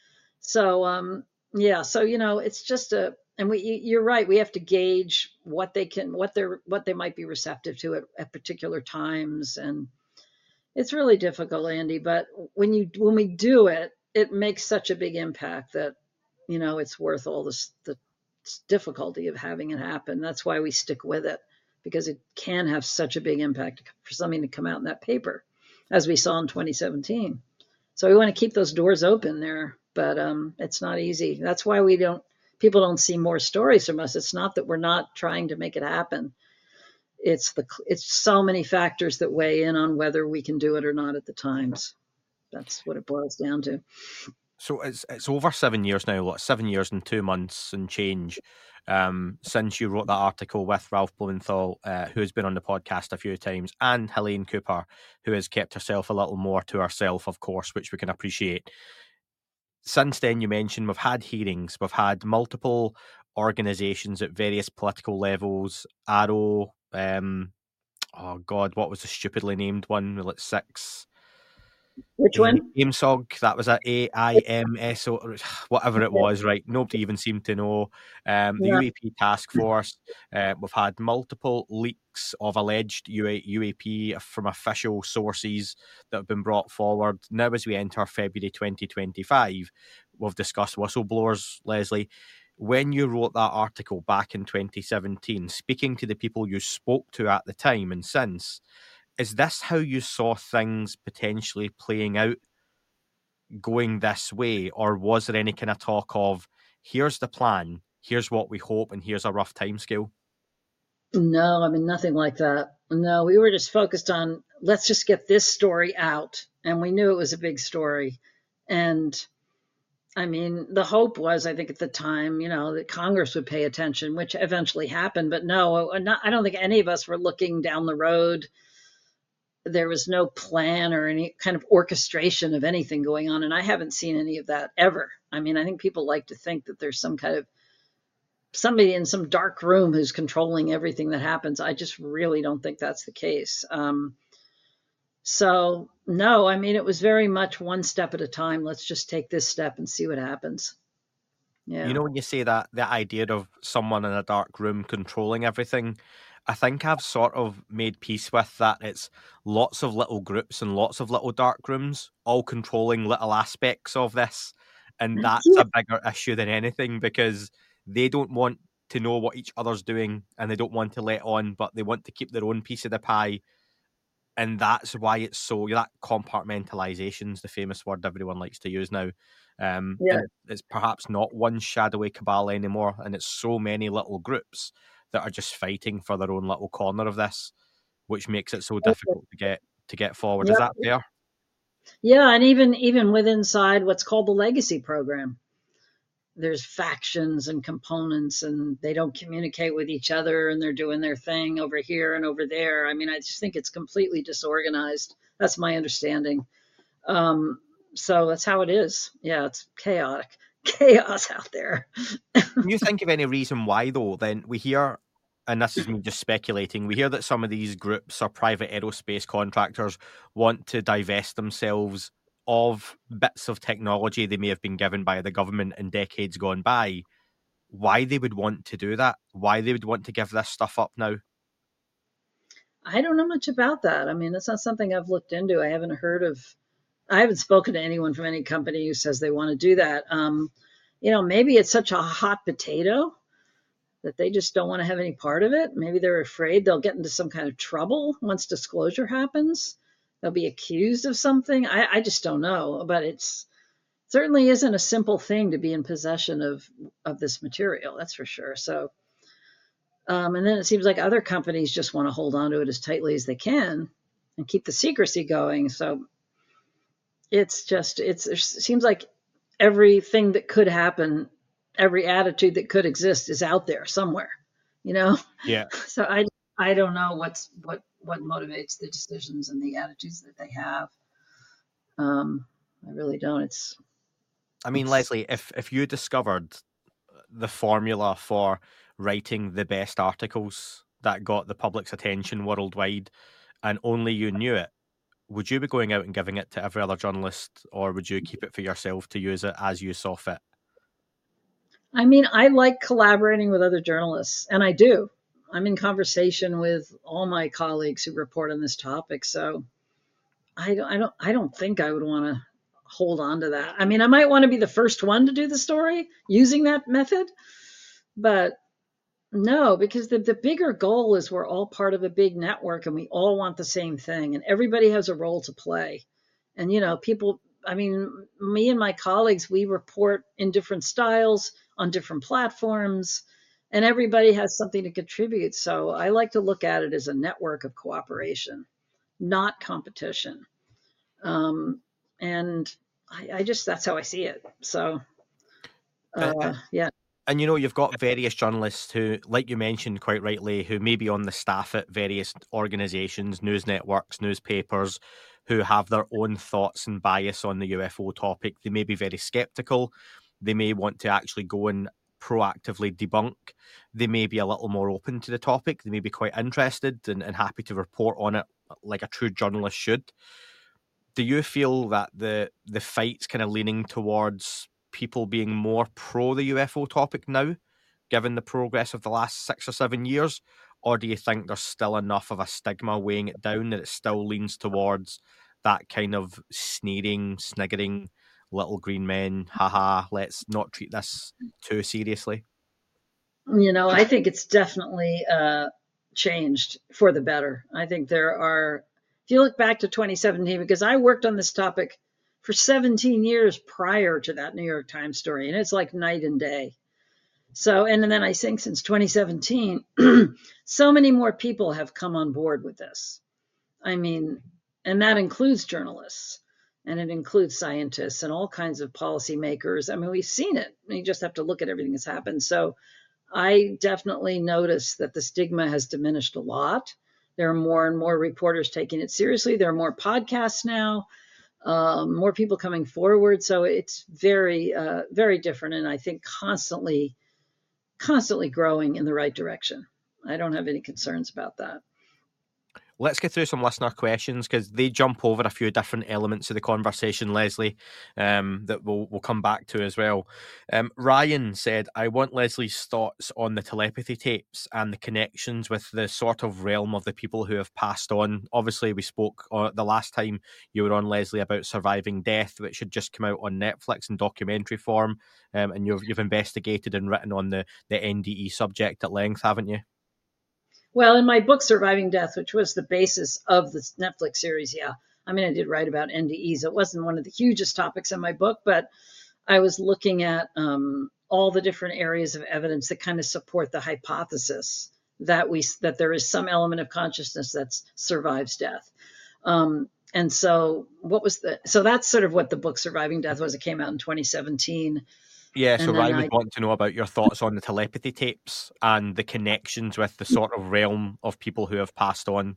So yeah, so it's just and you're right. We have to gauge what they might be receptive to at particular times, and it's really difficult, Andy. But when we do it, it makes such a big impact that it's worth all the difficulty of having it happen. That's why we stick with it, because it can have such a big impact for something to come out in that paper, as we saw in 2017. So we want to keep those doors open there, but it's not easy. That's why people don't see more stories from us. It's not that we're not trying to make it happen. It's so many factors that weigh in on whether we can do it or not at the times. That's what it boils down to. So it's over 7 years now, 7 years and 2 months and change, since you wrote that article with Ralph Blumenthal, who has been on the podcast a few times, and Helene Cooper, who has kept herself a little more to herself, of course, which we can appreciate. Since then, you mentioned we've had hearings, we've had multiple organisations at various political levels, Arrow, oh God, what was the stupidly named one? Like 6... Which one? AIMSOG, that was at AIMSO, whatever it was, right? Nobody even seemed to know. The UAP task force, we've had multiple leaks of alleged UAP from official sources that have been brought forward. Now, as we enter February 2025, we've discussed whistleblowers, Leslie. When you wrote that article back in 2017, speaking to the people you spoke to at the time and since, is this how you saw things potentially playing out, going this way? Or was there any kind of talk of, here's the plan, here's what we hope, and here's a rough timescale? No, I mean, nothing like that. No, we were just focused on, let's just get this story out. And we knew it was a big story. And I mean, the hope was, I think at the time, that Congress would pay attention, which eventually happened. But no, I don't think any of us were looking down the road. There was no plan or any kind of orchestration of anything going on. And I haven't seen any of that ever. I mean, I think people like to think that there's some kind of somebody in some dark room who's controlling everything that happens. I just really don't think that's the case. So no, I mean, it was very much one step at a time. Let's just take this step and see what happens. Yeah. When you say that, the idea of someone in a dark room controlling everything, I think I've sort of made peace with that. It's lots of little groups and lots of little dark rooms, all controlling little aspects of this. And that's a bigger issue than anything, because they don't want to know what each other's doing and they don't want to let on, but they want to keep their own piece of the pie. And that's why it's so, that compartmentalization is the famous word everyone likes to use now. It's perhaps not one shadowy cabal anymore, and it's so many little groups that are just fighting for their own little corner of this, which makes it so difficult to get forward. Is that fair? Yeah, and even with inside what's called the legacy program, there's factions and components, and they don't communicate with each other, and they're doing their thing over here and over there. I mean, I just think it's completely disorganized. That's my understanding. So that's how it is. Yeah, it's chaos out there. Can you think of any reason why, though? Then we hear, and this is me just speculating, we hear that some of these groups or private aerospace contractors want to divest themselves of bits of technology they may have been given by the government in decades gone by. Why they would want to do that? Why they would want to give this stuff up now? I don't know much about that. I mean, it's not something I've looked into. I haven't spoken to anyone from any company who says they want to do that. Maybe it's such a hot potato that they just don't want to have any part of it. Maybe they're afraid they'll get into some kind of trouble once disclosure happens. They'll be accused of something. I just don't know. But it's certainly isn't a simple thing to be in possession of this material. That's for sure. So, and then it seems like other companies just want to hold on to it as tightly as they can and keep the secrecy going. So it seems like everything that could happen, every attitude that could exist is out there somewhere, Yeah. So I don't know what motivates the decisions and the attitudes that they have. I really don't. I mean, Leslie, if you discovered the formula for writing the best articles that got the public's attention worldwide and only you knew it, would you be going out and giving it to every other journalist, or would you keep it for yourself to use it as you saw fit? I mean, I like collaborating with other journalists, and I do. I'm in conversation with all my colleagues who report on this topic, so I don't think I would want to hold on to that. I mean, I might want to be the first one to do the story using that method, but no, because the bigger goal is we're all part of a big network and we all want the same thing, and everybody has a role to play. And, people, I mean, me and my colleagues, we report in different styles on different platforms, and everybody has something to contribute. So I like to look at it as a network of cooperation, not competition. And I just, that's how I see it. So, yeah. And you've got various journalists who, like you mentioned quite rightly, who may be on the staff at various organisations, news networks, newspapers, who have their own thoughts and bias on the UFO topic. They may be very sceptical. They may want to actually go and proactively debunk. They may be a little more open to the topic. They may be quite interested and happy to report on it like a true journalist should. Do you feel that the fight's kind of leaning towards people being more pro the UFO topic now, given the progress of the last 6 or 7 years? Or do you think there's still enough of a stigma weighing it down that it still leans towards that kind of sneering, sniggering, little green men, haha, let's not treat this too seriously? I think it's definitely changed for the better. I think there are, if you look back to 2017, because I worked on this topic for 17 years prior to that New York Times story, and it's like night and day. So, and then I think since 2017, so many more people have come on board with this. I mean, and that includes journalists, and it includes scientists and all kinds of policymakers. I mean, we've seen it. You just have to look at everything that's happened. So I definitely notice that the stigma has diminished a lot. There are more and more reporters taking it seriously. There are more podcasts now. More people coming forward. So it's very, very different. And I think constantly growing in the right direction. I don't have any concerns about that. Let's get through some listener questions because they jump over a few different elements of the conversation, Leslie, that we'll come back to as well. Ryan said, I want Leslie's thoughts on the telepathy tapes and the connections with the sort of realm of the people who have passed on. Obviously, we spoke the last time you were on, Leslie, about Surviving Death, which had just come out on Netflix in documentary form, and you've investigated and written on the NDE subject at length, haven't you? Well, in my book, Surviving Death, which was the basis of the Netflix series, yeah. I mean, I did write about NDEs. It wasn't one of the hugest topics in my book, but I was looking at all the different areas of evidence that kind of support the hypothesis that there is some element of consciousness that survives death. And so so that's sort of what the book Surviving Death was. It came out in 2017. Yeah, so Ryan would want to know about your thoughts on the telepathy tapes and the connections with the sort of realm of people who have passed on.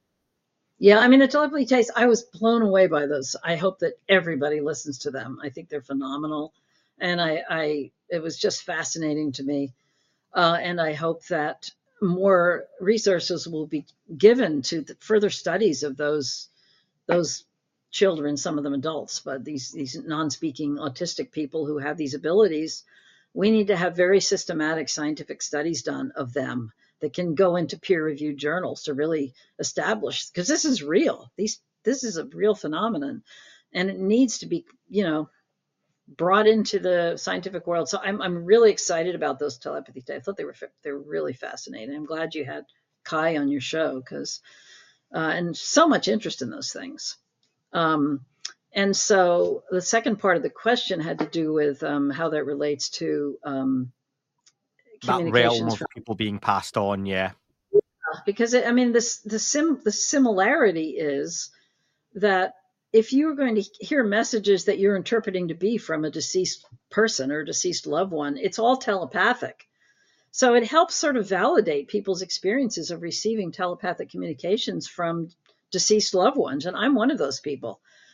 Yeah, I mean, the telepathy tapes, I was blown away by those. I hope that everybody listens to them. I think they're phenomenal. And it was just fascinating to me. And I hope that more resources will be given to the further studies of those children, some of them adults, but these non-speaking autistic people who have these abilities. We need to have very systematic scientific studies done of them that can go into peer-reviewed journals to really establish, because this is real. This is a real phenomenon, and it needs to be, brought into the scientific world. So I'm really excited about those telepathy tapes. I thought they were really fascinating. I'm glad you had Kai on your show because and so much interest in those things. And so the second part of the question had to do with how that relates to that realm of people being passed on, yeah. Because the similarity is that if you're going to hear messages that you're interpreting to be from a deceased person or a deceased loved one, it's all telepathic. So it helps sort of validate people's experiences of receiving telepathic communications from deceased loved ones. And I'm one of those people.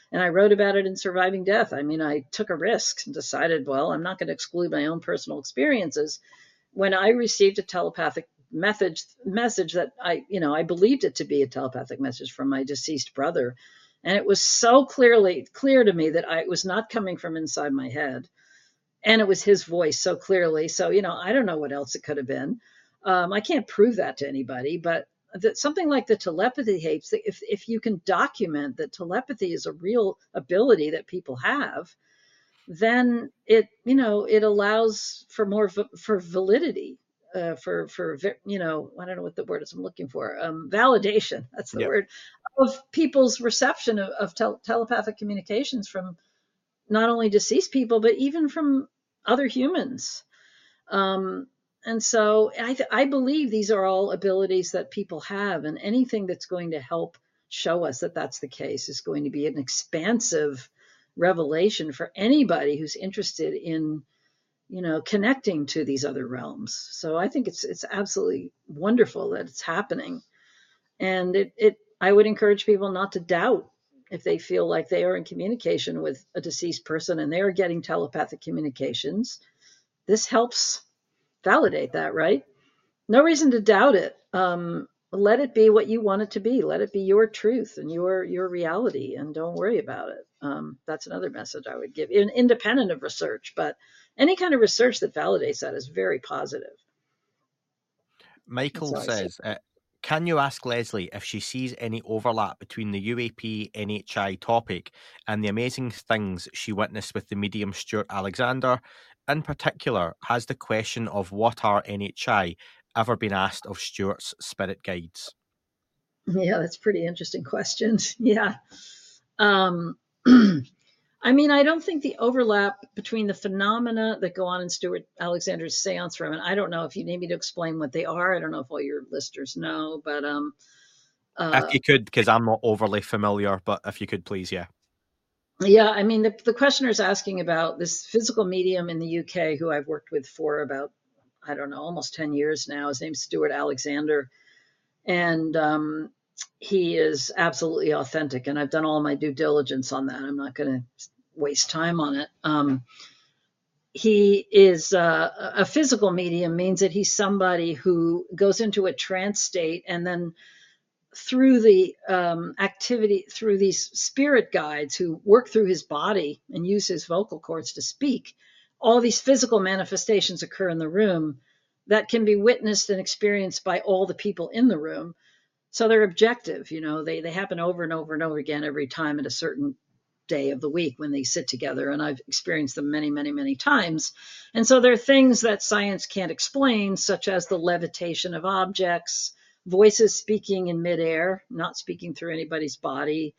And I wrote about it in Surviving Death. I mean, I took a risk and decided, well, I'm not going to exclude my own personal experiences. When I received a telepathic message that I believed it to be a telepathic message from my deceased brother. And it was so clear to me that it was not coming from inside my head. And it was his voice so clearly. So, I don't know what else it could have been. I can't prove that to anybody, but that something like the telepathy tapes, if you can document that telepathy is a real ability that people have, then it allows for more for validity, for I don't know what the word is I'm looking for, validation. That's the word, of people's reception of telepathic communications from not only deceased people but even from other humans. And so I believe these are all abilities that people have, and anything that's going to help show us that that's the case is going to be an expansive revelation for anybody who's interested in, connecting to these other realms. So I think it's absolutely wonderful that it's happening. And I would encourage people not to doubt if they feel like they are in communication with a deceased person and they are getting telepathic communications. This helps validate that, right? No reason to doubt it. Let it be what you want it to be. Let it be your truth and your reality, and don't worry about it. That's another message I would give, independent of research. But any kind of research that validates that is very positive. Michael says, can you ask Leslie if she sees any overlap between the UAP NHI topic and the amazing things she witnessed with the medium Stuart Alexander? In particular, has the question of what are NHI ever been asked of Stuart's spirit guides? Yeah, that's a pretty interesting question. Yeah. I mean, I don't think the overlap between the phenomena that go on in Stuart Alexander's seance room, and I don't know if you need me to explain what they are. I don't know if all your listeners know, but if you could, because I'm not overly familiar, but if you could, please, yeah. Yeah, I mean, the questioner is asking about this physical medium in the UK who I've worked with for about, I don't know, almost 10 years now. His name's Stuart Alexander. And he is absolutely authentic. And I've done all my due diligence on that. I'm not going to waste time on it. He is a physical medium, means that he's somebody who goes into a trance state, and then through the activity, through these spirit guides who work through his body and use his vocal cords to speak, all these physical manifestations occur in the room that can be witnessed and experienced by all the people in the room. So they're objective, they happen over and over and over again every time at a certain day of the week when they sit together. And I've experienced them many, many, many times. And so there are things that science can't explain, such as the levitation of objects, voices speaking in midair, not speaking through anybody's body,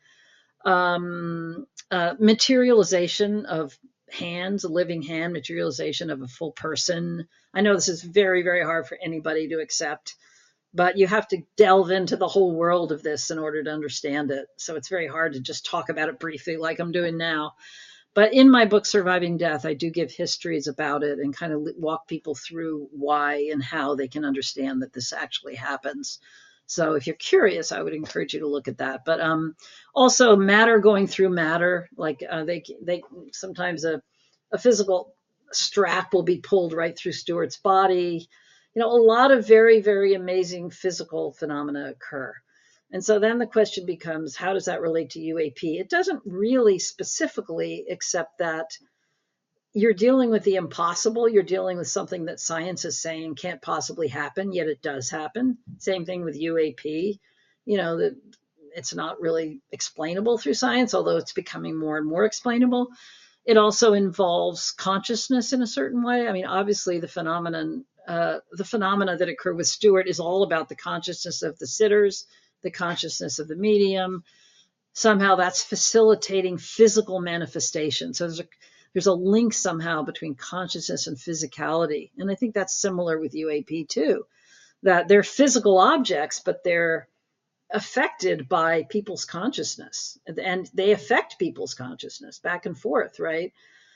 materialization of hands, a living hand, materialization of a full person. I know this is very, very hard for anybody to accept, but you have to delve into the whole world of this in order to understand it. So it's very hard to just talk about it briefly like I'm doing now. But in my book, Surviving Death, I do give histories about it and kind of walk people through why and how they can understand that this actually happens. So if you're curious, I would encourage you to look at that. But also matter going through matter, like they sometimes a physical strap will be pulled right through Stuart's body. A lot of very, very amazing physical phenomena occur. And so then the question becomes, how does that relate to UAP? It doesn't really specifically, except that you're dealing with the impossible. You're dealing with something that science is saying can't possibly happen, yet it does happen. Same thing with UAP. It's not really explainable through science, although it's becoming more and more explainable. It also involves consciousness in a certain way. I mean, obviously the phenomena that occur with Stuart is all about the consciousness of the sitters, the consciousness of the medium. Somehow that's facilitating physical manifestation. So there's a link somehow between consciousness and physicality. And I think that's similar with UAP too, that they're physical objects, but they're affected by people's consciousness, and they affect people's consciousness back and forth, right?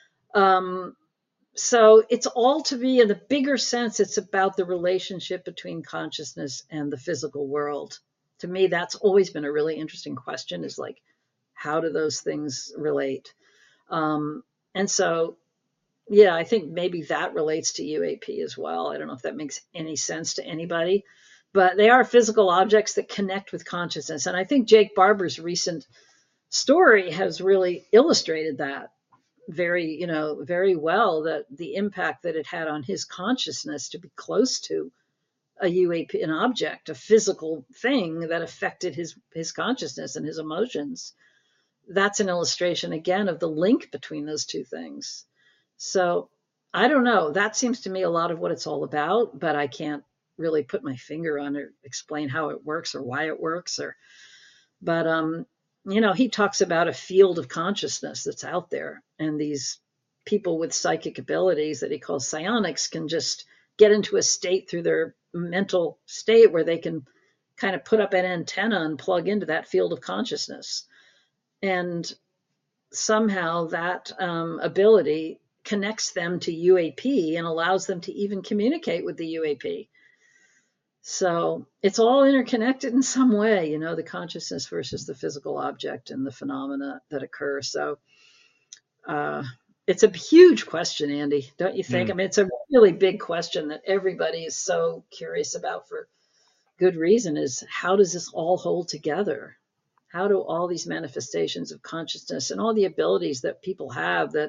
So it's all, to me, in the bigger sense, it's about the relationship between consciousness and the physical world. To me, that's always been a really interesting question, is like, How do those things relate? And so, yeah, I think maybe that relates to UAP as well. I don't know if that makes any sense to anybody, but they are physical objects that connect with consciousness. And I think Jake Barber's recent story has really illustrated that very well, that the impact that it had on his consciousness to be close to a UAP, an object, a physical thing that affected his consciousness and his emotions. That's an illustration again of the link between those two things. So I don't know. That seems to me a lot of what it's all about, but I can't really put my finger on or explain how it works or why it works. But he talks about a field of consciousness that's out there, and these people with psychic abilities that he calls psionics can just get into a state through their mental state where they can kind of put up an antenna and plug into that field of consciousness. And somehow that ability connects them to UAP and allows them to even communicate with the UAP. So it's all interconnected in some way, the consciousness versus the physical object and the phenomena that occur. So it's a huge question, Andy, don't you think? I mean, it's a really big question that everybody is so curious about for good reason, is how does this all hold together? How do all these manifestations of consciousness and all the abilities that people have that,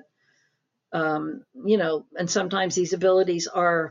and sometimes these abilities are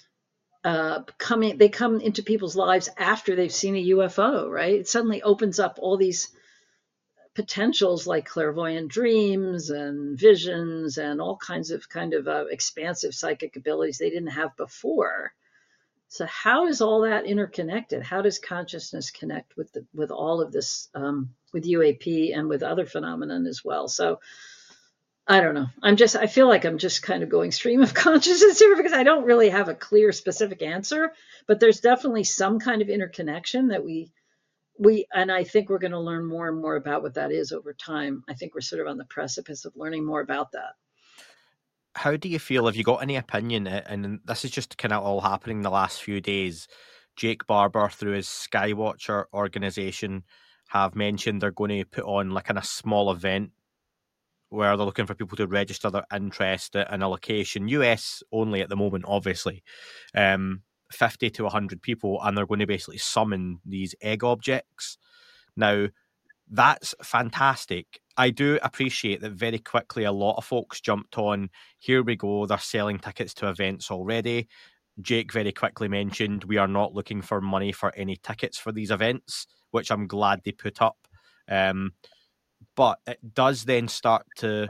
they come into people's lives after they've seen a UFO, right? It suddenly opens up all these potentials like clairvoyant dreams and visions and all kinds of expansive psychic abilities they didn't have before. So how is all that interconnected? How does consciousness connect with all of this, with UAP and with other phenomenon as well? So I don't know. I feel like I'm just kind of going stream of consciousness here because I don't really have a clear, specific answer, but there's definitely some kind of interconnection that and I think we're going to learn more and more about what that is over time. I think we're sort of on the precipice of learning more about that. How do you feel? Have you got any opinion? And this is just kind of all happening the last few days. Jake Barber, through his Skywatcher organization, have mentioned they're going to put on like a small event where they're looking for people to register their interest in a location, US only at the moment, obviously, 50 to 100 people, and they're going to basically summon these egg objects. Now, that's fantastic. I do appreciate that very quickly a lot of folks jumped on, here we go, they're selling tickets to events already. Jake very quickly mentioned, we are not looking for money for any tickets for these events, which I'm glad they put up. But it does then start to,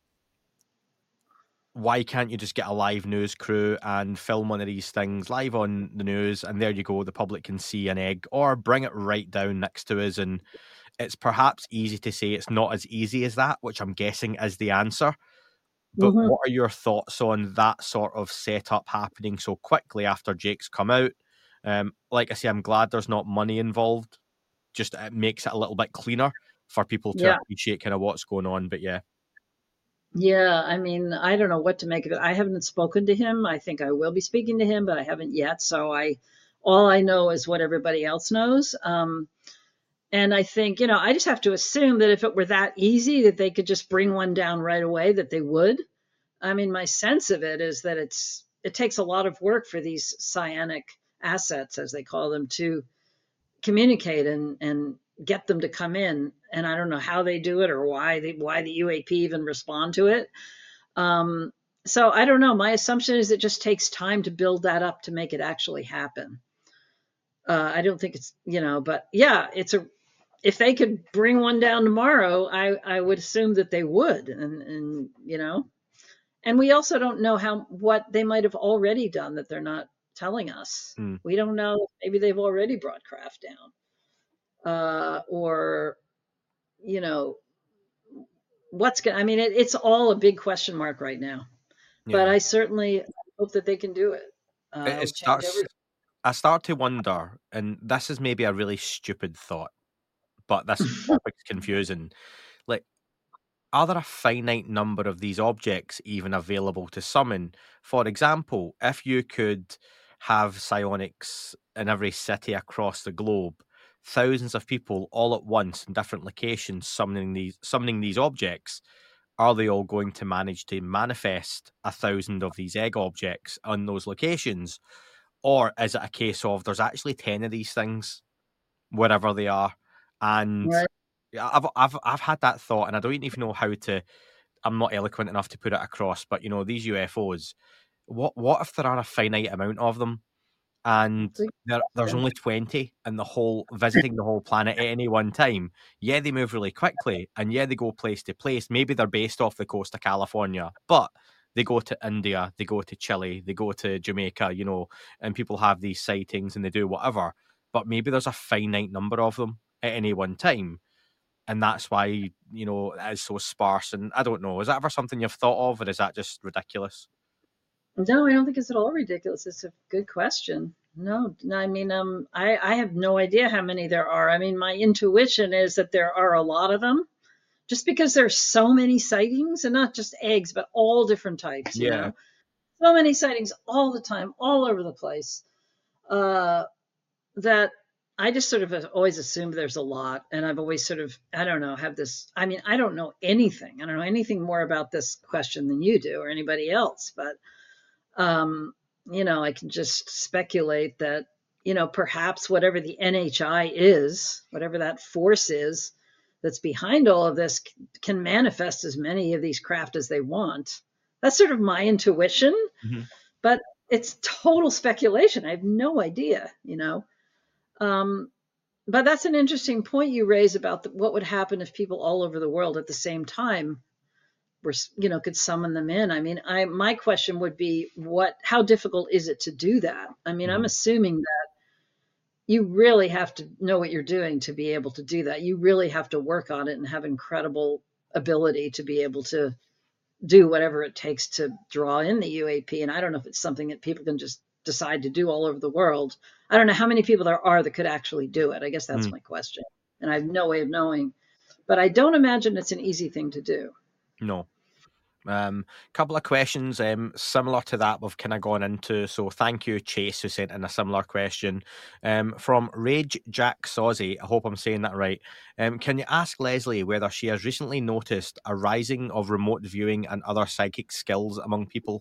why can't you just get a live news crew and film one of these things live on the news, and there you go, the public can see an egg, or bring it right down next to us? And it's perhaps easy to say it's not as easy as that, which I'm guessing is the answer. But what are your thoughts on that sort of setup happening so quickly after Jake's come out? Like I say, I'm glad there's not money involved. Just it makes it a little bit cleaner for people to appreciate kind of what's going on. But yeah. Yeah, I mean, I don't know what to make of it. I haven't spoken to him. I think I will be speaking to him, but I haven't yet. So all I know is what everybody else knows. And I think, I just have to assume that if it were that easy that they could just bring one down right away, that they would. I mean, my sense of it is that it takes a lot of work for these psionic assets, as they call them, to communicate and get them to come in. And I don't know how they do it or why the UAP even respond to it. So I don't know. My assumption is it just takes time to build that up to make it actually happen. I don't think it's, but yeah, if they could bring one down tomorrow, I would assume that they would. And and we also don't know what they might have already done that they're not telling us. We don't know. Maybe they've already brought craft down. Or, it's all a big question mark right now, but I certainly hope that they can do it. I start to wonder, and this is maybe a really stupid thought, but this topic's confusing. Like, are there a finite number of these objects even available to summon? For example, if you could have psionics in every city across the globe, thousands of people all at once in different locations summoning these objects, are they all going to manage to manifest 1,000 of these egg objects on those locations? Or is it a case of there's actually 10 of these things wherever they are? And Right. I've had that thought, and I don't even know how to. I'm not eloquent enough to put it across, but these UFOs. What if there are a finite amount of them, and It's there's only 20 in the whole visiting the whole planet at any one time? Yeah, they move really quickly, and yeah, they go place to place. Maybe they're based off the coast of California, but they go to India, they go to Chile, they go to Jamaica, and people have these sightings and they do whatever. But maybe there's a finite number of them at any one time, and that's why it is so sparse. And I don't know, is that ever something you've thought of, or is that just ridiculous? No, I don't think it's at all ridiculous. It's a good question. No, I mean, I have no idea how many there are. I mean, my intuition is that there are a lot of them, just because there's so many sightings, and not just eggs, but all different types. Yeah. So many sightings all the time, all over the place. That I just sort of have always assumed there's a lot, and I've always sort of, I don't know, have this. I mean, I don't know anything. I don't know anything more about this question than you do or anybody else, but. I can just speculate that, perhaps whatever the NHI is, whatever that force is that's behind all of this, can manifest as many of these craft as they want. That's sort of my intuition, but it's total speculation. I have no idea, but that's an interesting point you raise about what would happen if people all over the world at the same time could summon them in. I mean, my question would be, how difficult is it to do that? I mean, I'm assuming that you really have to know what you're doing to be able to do that. You really have to work on it and have incredible ability to be able to do whatever it takes to draw in the UAP. And I don't know if it's something that people can just decide to do all over the world. I don't know how many people there are that could actually do it. I guess that's my question. And I have no way of knowing, but I don't imagine it's an easy thing to do. No. Couple of questions similar to that we've kind of gone into. So thank you, Chase, who sent in a similar question from Rage Jack Sozzy. I hope I'm saying that right. Can you ask Leslie whether she has recently noticed a rising of remote viewing and other psychic skills among people?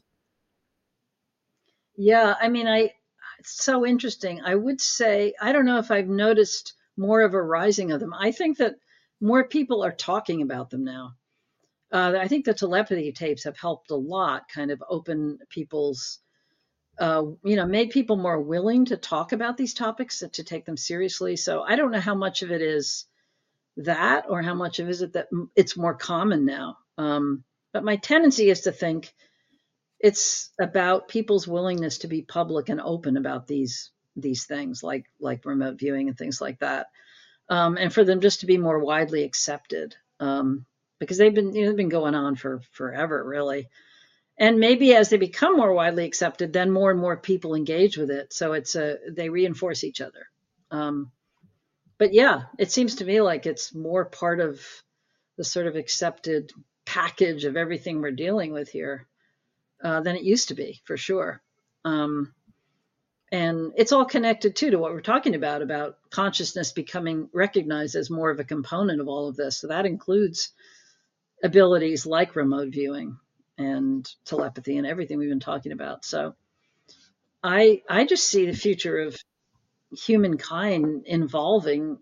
Yeah, I mean, it's so interesting. I would say, I don't know if I've noticed more of a rising of them. I think that more people are talking about them now. I think the telepathy tapes have helped a lot, kind of open people's, made people more willing to talk about these topics, to take them seriously. So I don't know how much of it is that, or how much of it is that it's more common now. But my tendency is to think it's about people's willingness to be public and open about these things, like remote viewing and things like that, and for them just to be more widely accepted. Because they've been going on for forever, really. And maybe as they become more widely accepted, then more and more people engage with it. So they reinforce each other. But yeah, it seems to me like it's more part of the sort of accepted package of everything we're dealing with here than it used to be, for sure. And it's all connected too to what we're talking about consciousness becoming recognized as more of a component of all of this. So that includes abilities like remote viewing and telepathy and everything we've been talking about. So I just see the future of humankind evolving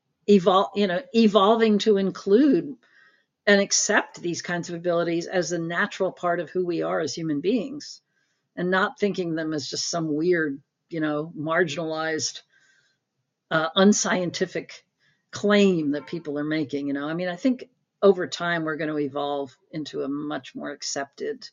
to include and accept these kinds of abilities as a natural part of who we are as human beings, and not thinking them as just some weird, marginalized, unscientific claim that people are making. I mean, I think over time we're going to evolve into a much more accepted,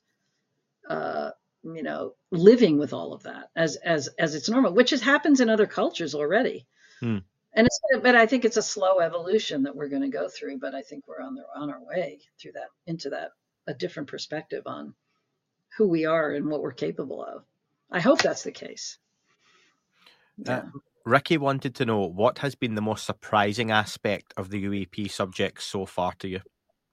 living with all of that as it's normal, which happens in other cultures already. But I think it's a slow evolution that we're going to go through. But I think we're on our way through that, into that, a different perspective on who we are and what we're capable of. I hope that's the case. Yeah. Ricky wanted to know, what has been the most surprising aspect of the UAP subject so far to you?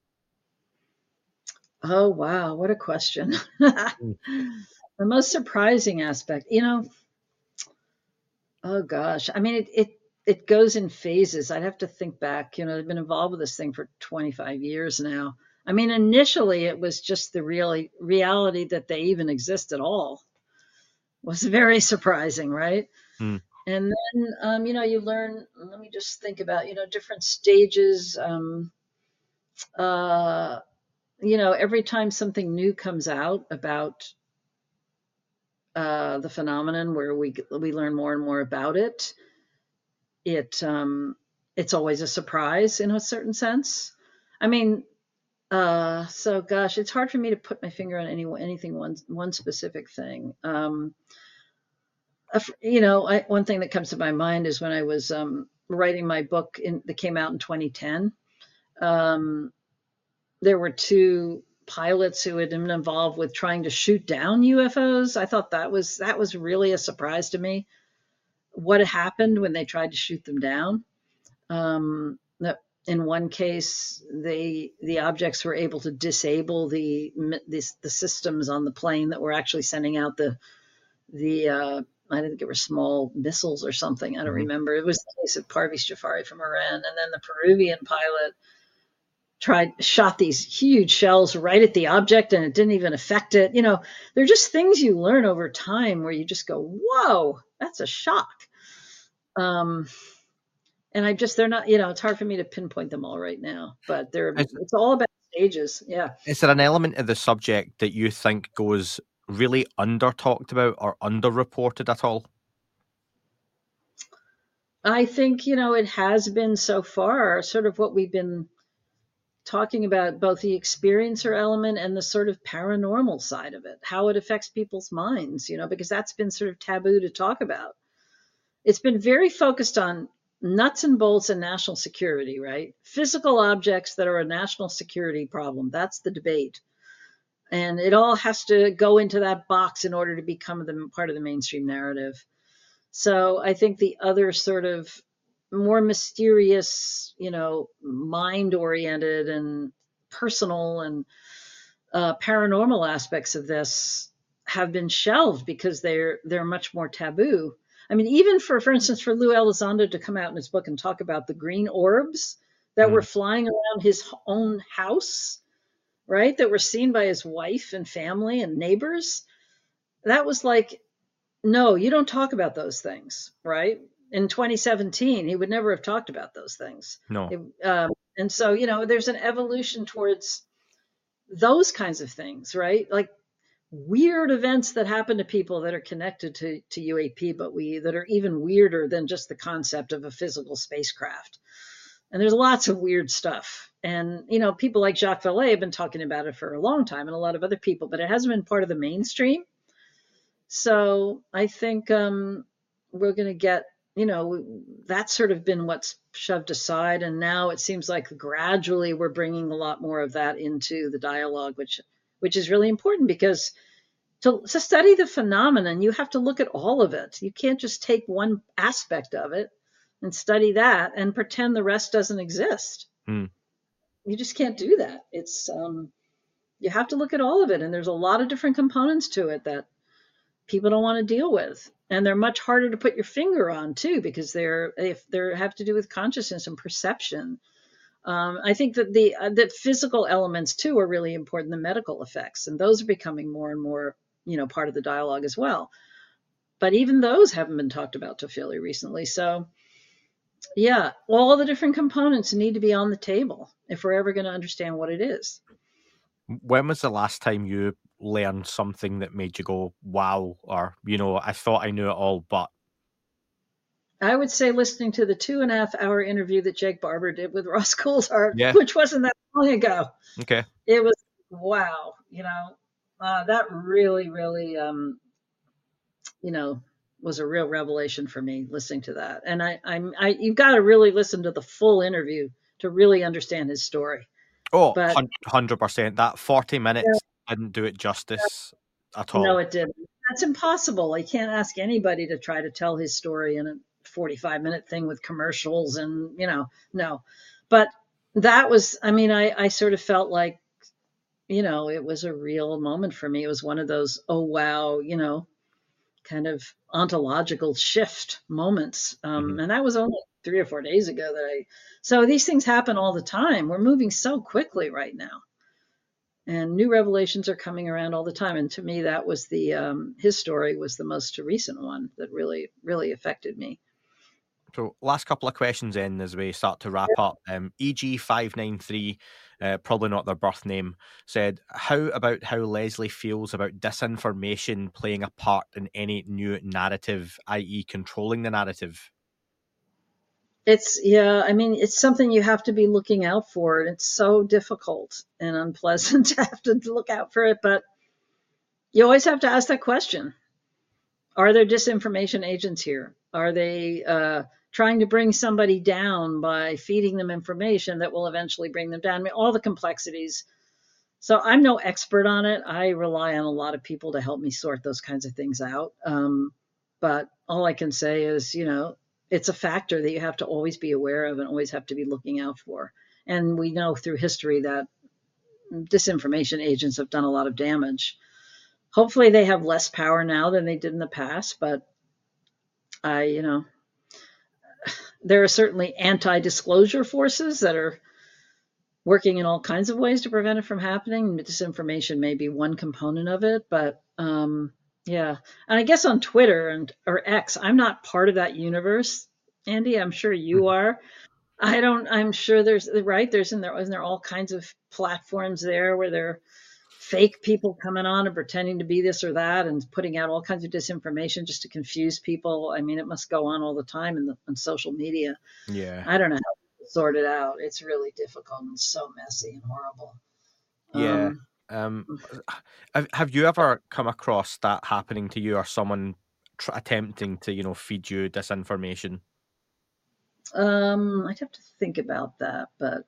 Oh, wow. What a question. The most surprising aspect, oh gosh. I mean, it goes in phases. I'd have to think back. I've been involved with this thing for 25 years now. I mean, initially it was just the reality that they even exist at all was very surprising, right? Mm. And then, you learn, let me just think about, different stages. Every time something new comes out about the phenomenon where we learn more and more about it, it's always a surprise in a certain sense. I mean, so gosh, it's hard for me to put my finger on anything one specific thing. One thing that comes to my mind is when I was writing my book that came out in 2010. There were two pilots who had been involved with trying to shoot down UFOs. I thought that was really a surprise to me. What happened when they tried to shoot them down? In one case, the objects were able to disable the systems on the plane that were actually sending out the I think it were small missiles or something. I don't remember. It was the case of Parviz Jafari from Iran, and then the Peruvian pilot shot these huge shells right at the object, and it didn't even affect it. They're just things you learn over time where you just go, "Whoa, that's a shock." And they're not. It's hard for me to pinpoint them all right now, but it's all about stages. Yeah. Is there an element of the subject that you think goes really under talked about or underreported at all? I think, it has been so far sort of what we've been talking about, both the experiencer element and the sort of paranormal side of it, how it affects people's minds, because that's been sort of taboo to talk about. It's been very focused on nuts and bolts and national security, right? Physical objects that are a national security problem. That's the debate. And it all has to go into that box in order to become part of the mainstream narrative. So I think the other sort of more mysterious, mind-oriented and personal and paranormal aspects of this have been shelved because they're much more taboo. I mean, even for instance, for Lou Elizondo to come out in his book and talk about the green orbs that were flying around his own house, right, that were seen by his wife and family and neighbors, that was like, no, you don't talk about those things, right? In 2017, he would never have talked about those things. No. And so, there's an evolution towards those kinds of things, right? Like weird events that happen to people that are connected to UAP, but that are even weirder than just the concept of a physical spacecraft. And there's lots of weird stuff. And, people like Jacques Vallée have been talking about it for a long time, and a lot of other people, but it hasn't been part of the mainstream. So I think we're going to get, that's sort of been what's shoved aside. And now it seems like gradually we're bringing a lot more of that into the dialogue, which is really important, because to study the phenomenon, you have to look at all of it. You can't just take one aspect of it and study that and pretend the rest doesn't exist. You just can't do that. It's you have to look at all of it, and there's a lot of different components to it that people don't want to deal with, and they're much harder to put your finger on too, because they have to do with consciousness and perception. I think that the physical elements too are really important, the medical effects, and those are becoming more and more, part of the dialogue as well. But even those haven't been talked about till fairly recently. So yeah, all the different components need to be on the table if we're ever going to understand what it is. When was the last time you learned something that made you go, wow, or, I thought I knew it all, but? I would say listening to the 2.5-hour interview that Jake Barber did with Ross Coulthart, Yeah. which wasn't that long ago. Okay. It was, wow, that really, really, was a real revelation for me listening to that. And you've got to really listen to the full interview to really understand his story. Oh, 100%. That 40 minutes didn't do it justice at all. No, it didn't. That's impossible. You can't ask anybody to try to tell his story in a 45-minute thing with commercials and, no. But that was, I sort of felt like, it was a real moment for me. It was one of those, oh, wow, kind of ontological shift moments. And that was only 3 or 4 days ago so these things happen all the time. We're moving so quickly right now. And new revelations are coming around all the time. And to me, that was his story was the most recent one that really, really affected me. So last couple of questions in as we start to wrap up. EG593, probably not their birth name, said, how Leslie feels about disinformation playing a part in any new narrative, i.e. controlling the narrative? It's something you have to be looking out for, and it's so difficult and unpleasant to have to look out for it, but you always have to ask that question. Are there disinformation agents here? Are they trying to bring somebody down by feeding them information that will eventually bring them down? I mean, all the complexities. So I'm no expert on it. I rely on a lot of people to help me sort those kinds of things out. But all I can say is, it's a factor that you have to always be aware of and always have to be looking out for. And we know through history that disinformation agents have done a lot of damage. Hopefully they have less power now than they did in the past, but there are certainly anti-disclosure forces that are working in all kinds of ways to prevent it from happening. Disinformation may be one component of it, but yeah. And I guess on Twitter or X, I'm not part of that universe. Andy, I'm sure you are. I'm sure isn't there all kinds of platforms there where there are fake people coming on and pretending to be this or that and putting out all kinds of disinformation just to confuse people. I mean, it must go on all the time on social media. Yeah. I don't know how to sort it out. It's really difficult and so messy and horrible. Yeah. Have you ever come across that happening to you or someone attempting to, feed you disinformation? I'd have to think about that, but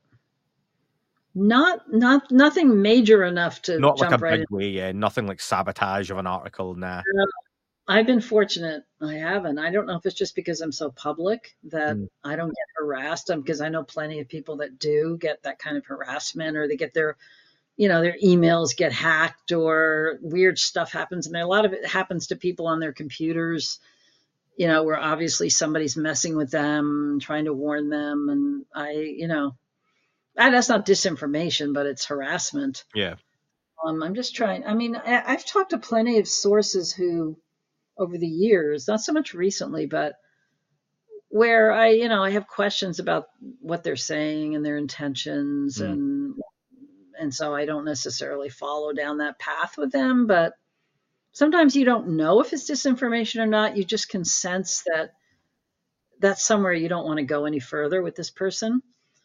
nothing major enough to not jump like a right big in. way, yeah. Nothing like sabotage of an article, nah. I've been fortunate. I haven't. I don't know if it's just because I'm so public that I don't get harassed. Because I know plenty of people that do get that kind of harassment, or they get their emails get hacked or weird stuff happens. And a lot of it happens to people on their computers, where obviously somebody's messing with them, trying to warn them. And that's not disinformation, but it's harassment. Yeah. I'm just trying. I mean, I've talked to plenty of sources who, over the years, not so much recently, but where I have questions about what they're saying and their intentions, and so I don't necessarily follow down that path with them. But sometimes you don't know if it's disinformation or not. You just can sense that that's somewhere you don't want to go any further with this person.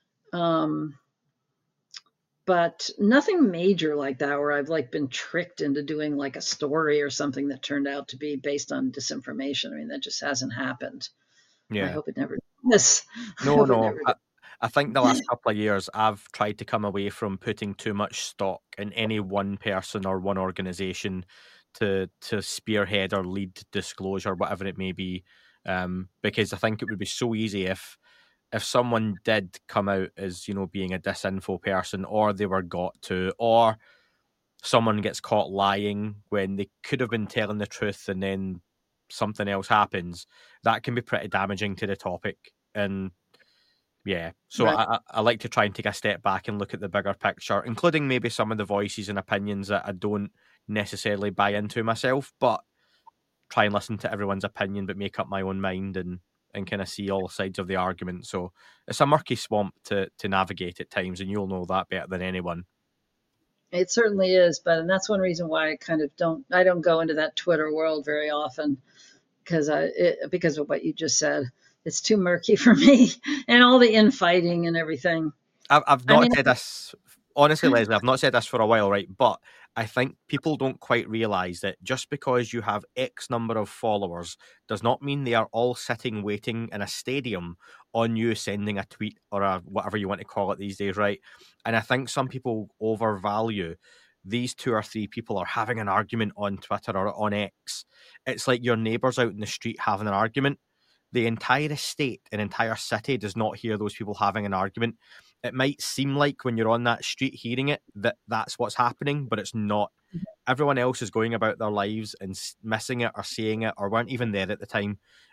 But nothing major like that where I've been tricked into doing a story or something that turned out to be based on disinformation. I mean, that just hasn't happened. Yeah. I hope it never does. No. I think the last couple of years I've tried to come away from putting too much stock in any one person or one organization to spearhead or lead disclosure, whatever it may be, because I think it would be so easy if someone did come out as, being a disinfo person, or they were got to, or someone gets caught lying when they could have been telling the truth and then something else happens, that can be pretty damaging to the topic. And yeah, so right. I like to try and take a step back and look at the bigger picture, including maybe some of the voices and opinions that I don't necessarily buy into myself, but try and listen to everyone's opinion, but make up my own mind and kind of see all sides of the argument. So it's a murky swamp to navigate at times, and you'll know that better than anyone. It certainly is, and that's one reason why I kind of don't go into that Twitter world very often, because of what you just said. It's too murky for me, and all the infighting and everything. I've not said this, honestly, Leslie, I've not said this for a while, right? But I think people don't quite realise that just because you have X number of followers does not mean they are all sitting waiting in a stadium on you sending a tweet or whatever you want to call it these days, right? And I think some people overvalue these 2 or 3 people are having an argument on Twitter or on X. It's like your neighbours out in the street having an argument. The entire estate, an entire city does not hear those people having an argument. It might seem like when you're on that street hearing it, that's what's happening, but it's not. Everyone else is going about their lives and missing it or seeing it or weren't even there at the time.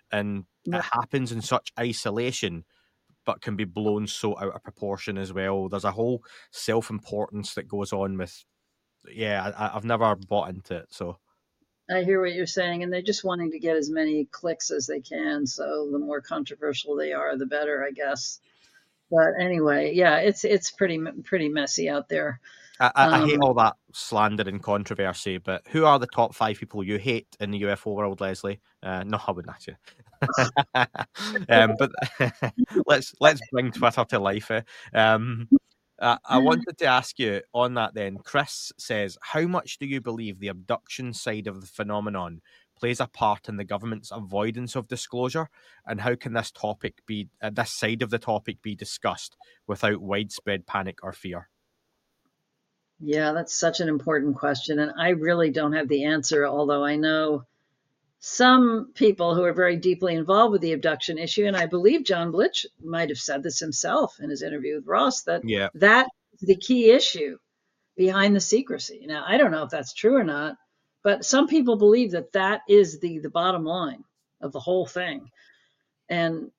and it happens in such isolation, but can be blown so out of proportion as well. There's a whole self-importance that goes on with, I've never bought into it, so. I hear what you're saying, and they're just wanting to get as many clicks as they can, so the more controversial they are, the better, I guess. But anyway, yeah, it's pretty messy out there. I hate all that slander and controversy, but who are the top 5 people you hate in the UFO world, Leslie? No, I wouldn't ask you. But let's bring Twitter to life. I wanted to ask you on that then. Chris says, how much do you believe the abduction side of the phenomenon plays a part in the government's avoidance of disclosure, and how can this side of the topic be discussed without widespread panic or fear? Yeah, that's such an important question, and I really don't have the answer, although I know some people who are very deeply involved with the abduction issue, and I believe John Blitch might have said this himself in his interview with Ross, that is the key issue behind the secrecy. Now, I don't know if that's true or not, but some people believe that is the bottom line of the whole thing. And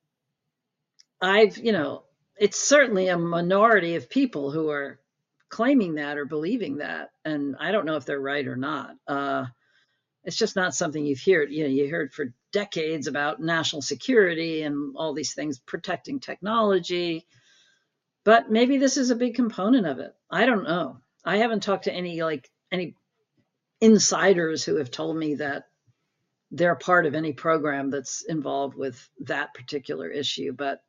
it's certainly a minority of people who are claiming that or believing that, and I don't know if they're right or not. It's just not something you've heard. You heard for decades about national security and all these things, protecting technology, but maybe this is a big component of it. I don't know. I haven't talked to any insiders who have told me that they're part of any program that's involved with that particular issue, but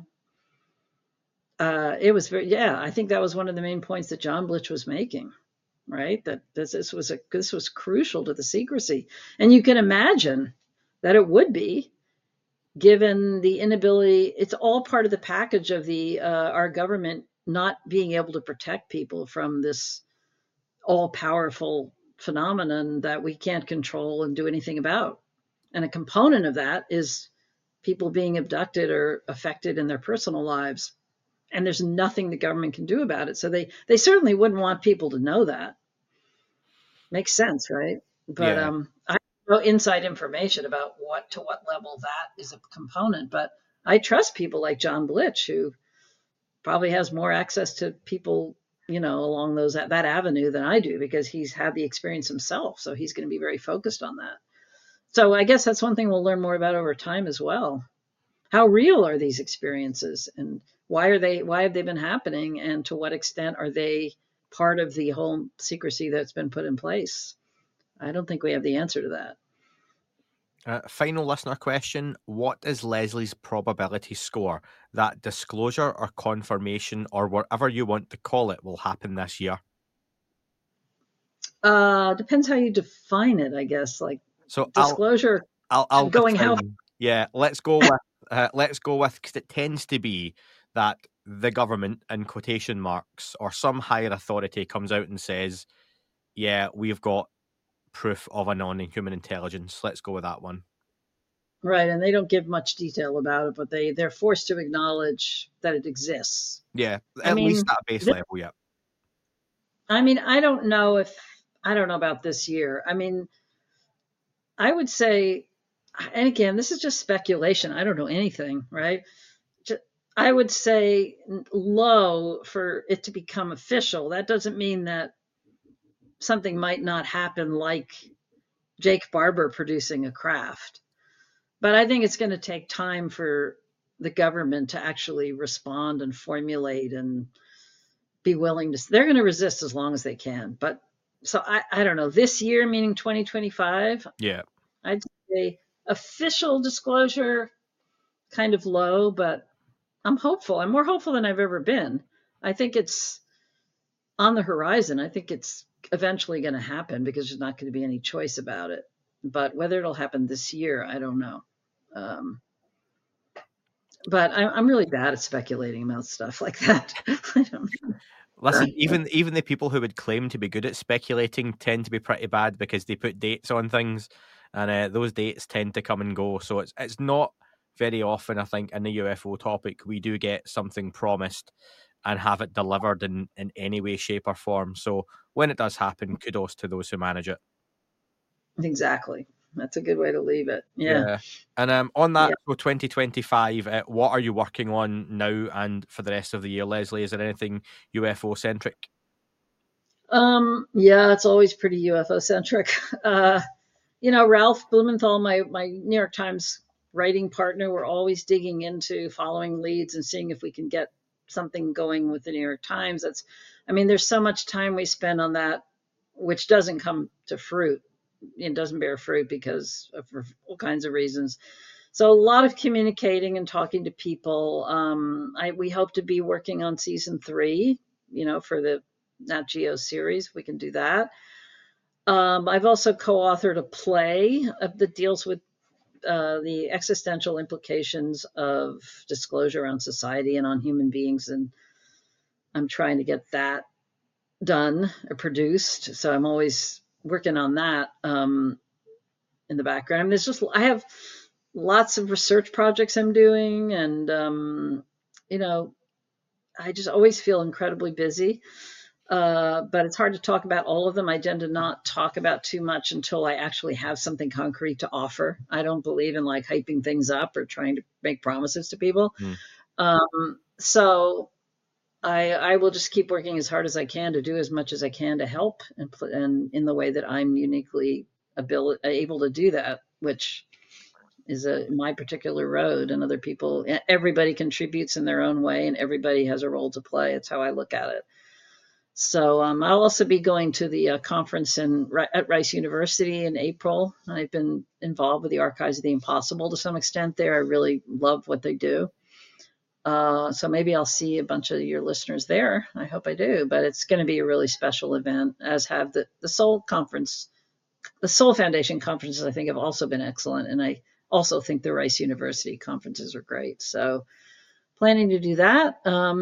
it was I think that was one of the main points that John Blitch was making, right? That this was crucial to the secrecy. And you can imagine that it would be, given the inability. It's all part of the package of our government not being able to protect people from this all-powerful phenomenon that we can't control and do anything about. And a component of that is people being abducted or affected in their personal lives. And there's nothing the government can do about it. So they certainly wouldn't want people to know that. Makes sense, right? But I have no inside information about to what level that is a component. But I trust people like John Blitch, who probably has more access to people, along that avenue than I do, because he's had the experience himself. So he's going to be very focused on that. So I guess that's one thing we'll learn more about over time as well. How real are these experiences, and why have they been happening, and to what extent are they part of the whole secrecy that's been put in place? I don't think we have the answer to that. Final listener question. What is Leslie's probability score that disclosure or confirmation, or whatever you want to call it, will happen this year? Depends how you define it, I guess. So disclosure. I'll going define, how. Yeah, let's go with because it tends to be that the government, in quotation marks, or some higher authority comes out and says, yeah, we've got proof of a non-human intelligence. Let's go with that one. Right, and they don't give much detail about it, but they're forced to acknowledge that it exists. Yeah, at least at base level, yeah. I mean, I don't know about this year. I mean, I would say, and again, this is just speculation. I don't know anything, right? I would say low for it to become official. That doesn't mean that something might not happen, like Jake Barber producing a craft. But I think it's going to take time for the government to actually respond and formulate and be willing to. They're going to resist as long as they can. But so I don't know. This year, meaning 2025. Yeah. I'd say official disclosure, kind of low, but I'm hopeful. I'm more hopeful than I've ever been. I think it's on the horizon. I think it's eventually going to happen, because there's not going to be any choice about it. But whether it'll happen this year, I don't know. But I'm really bad at speculating about stuff like that. I don't know. Listen, even the people who would claim to be good at speculating tend to be pretty bad, because they put dates on things, and those dates tend to come and go. So it's not very often, I think, in the UFO topic, we do get something promised and have it delivered in any way, shape, or form. So when it does happen, kudos to those who manage it. Exactly. That's a good way to leave it. Yeah. And on that, so 2025, what are you working on now and for the rest of the year, Leslie? Is there anything UFO centric? Yeah, it's always pretty UFO centric. Ralph Blumenthal, my New York Times writing partner, we're always digging into following leads and seeing if we can get something going with the New York Times. There's so much time we spend on that, which doesn't come to fruit. It doesn't bear fruit because of all kinds of reasons. So a lot of communicating and talking to people. We hope to be working on season 3, for the Nat Geo series. We can do that. I've also co-authored a play that deals with the existential implications of disclosure on society and on human beings, and I'm trying to get that done or produced. So I'm always working on that in the background. I have lots of research projects I'm doing, and I just always feel incredibly busy. But it's hard to talk about all of them. I tend to not talk about too much until I actually have something concrete to offer. I don't believe in hyping things up or trying to make promises to people. So I will just keep working as hard as I can to do as much as I can to help and in the way that I'm uniquely able to do that, which is my particular road, and other people, everybody contributes in their own way and everybody has a role to play. It's how I look at it. So I'll also be going to the conference at Rice University in April. I've been involved with the Archives of the Impossible to some extent there. I really love what they do. So maybe I'll see a bunch of your listeners there. I hope I do. But it's going to be a really special event, as have the Soul Conference. The Soul Foundation conferences, I think, have also been excellent. And I also think the Rice University conferences are great. So planning to do that.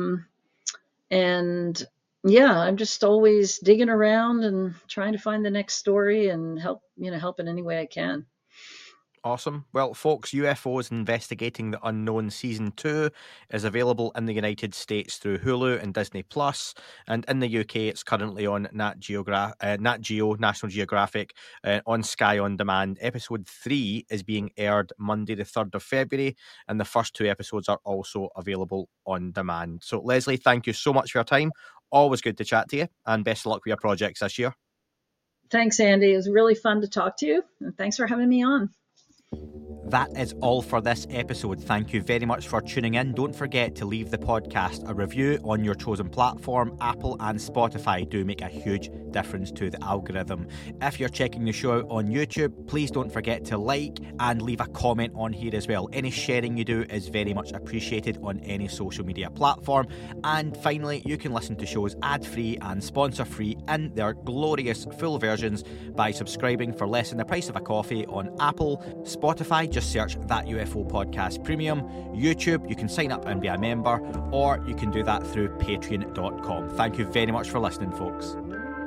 I'm just always digging around and trying to find the next story and help in any way I can. Awesome. Well, folks, UFOs Investigating the Unknown Season 2 is available in the United States through Hulu and Disney+, and in the UK it's currently on Nat Geo, National Geographic, on Sky On Demand. Episode 3 is being aired Monday the 3rd of February, and the first 2 episodes are also available on demand. So, Leslie, thank you so much for your time. Always good to chat to you, and best of luck with your projects this year. Thanks, Andy. It was really fun to talk to you, and thanks for having me on. That is all for this episode. Thank you very much for tuning in. Don't forget to leave the podcast a review on your chosen platform. Apple and Spotify do make a huge difference to the algorithm. If you're checking the show out on YouTube, please don't forget to like and leave a comment on here as well. Any sharing you do is very much appreciated on any social media platform. And finally, you can listen to shows ad-free and sponsor-free in their glorious full versions by subscribing for less than the price of a coffee on Apple, Spotify, just search That UFO Podcast Premium. YouTube, you can sign up and be a member, or you can do that through patreon.com. Thank you very much for listening, folks.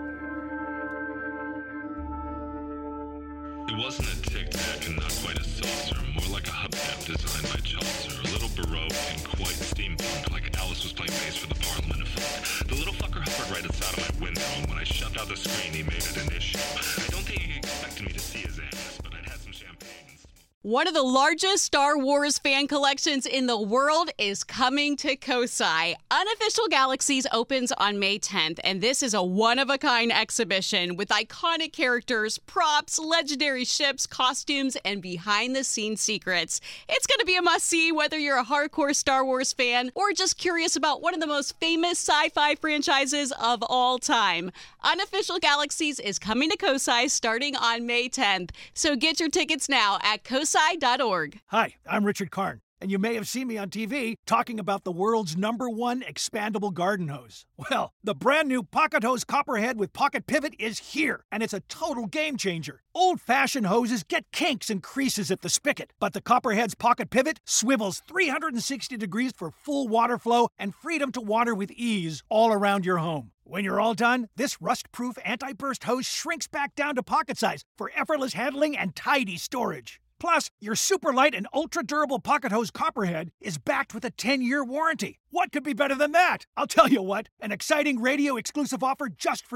It wasn't a tic-tac and not quite a saucer, more like a hubcap designed by Chaucer, a little baroque and quite steampunk, like Alice was playing bass for the Parliament of Folk. The little fucker hovered right outside of my window, and when I shoved out the screen, he made it an issue. I don't think he expected me to see his ass, but I'd had some champagne. One of the largest Star Wars fan collections in the world is coming to Kosai. Unofficial Galaxies opens on May 10th, and this is a one-of-a-kind exhibition with iconic characters, props, legendary ships, costumes, and behind-the-scenes secrets. It's going to be a must-see whether you're a hardcore Star Wars fan or just curious about one of the most famous sci-fi franchises of all time. Unofficial Galaxies is coming to Kosai starting on May 10th, so get your tickets now at kosai.org. Hi, I'm Richard Karn, and you may have seen me on TV talking about the world's #1 expandable garden hose. Well, the brand new Pocket Hose Copperhead with Pocket Pivot is here, and it's a total game changer. Old-fashioned hoses get kinks and creases at the spigot, but the Copperhead's Pocket Pivot swivels 360 degrees for full water flow and freedom to water with ease all around your home. When you're all done, this rust-proof anti-burst hose shrinks back down to pocket size for effortless handling and tidy storage. Plus, your super light and ultra-durable Pocket Hose Copperhead is backed with a 10-year warranty. What could be better than that? I'll tell you what, an exciting radio-exclusive offer just for you.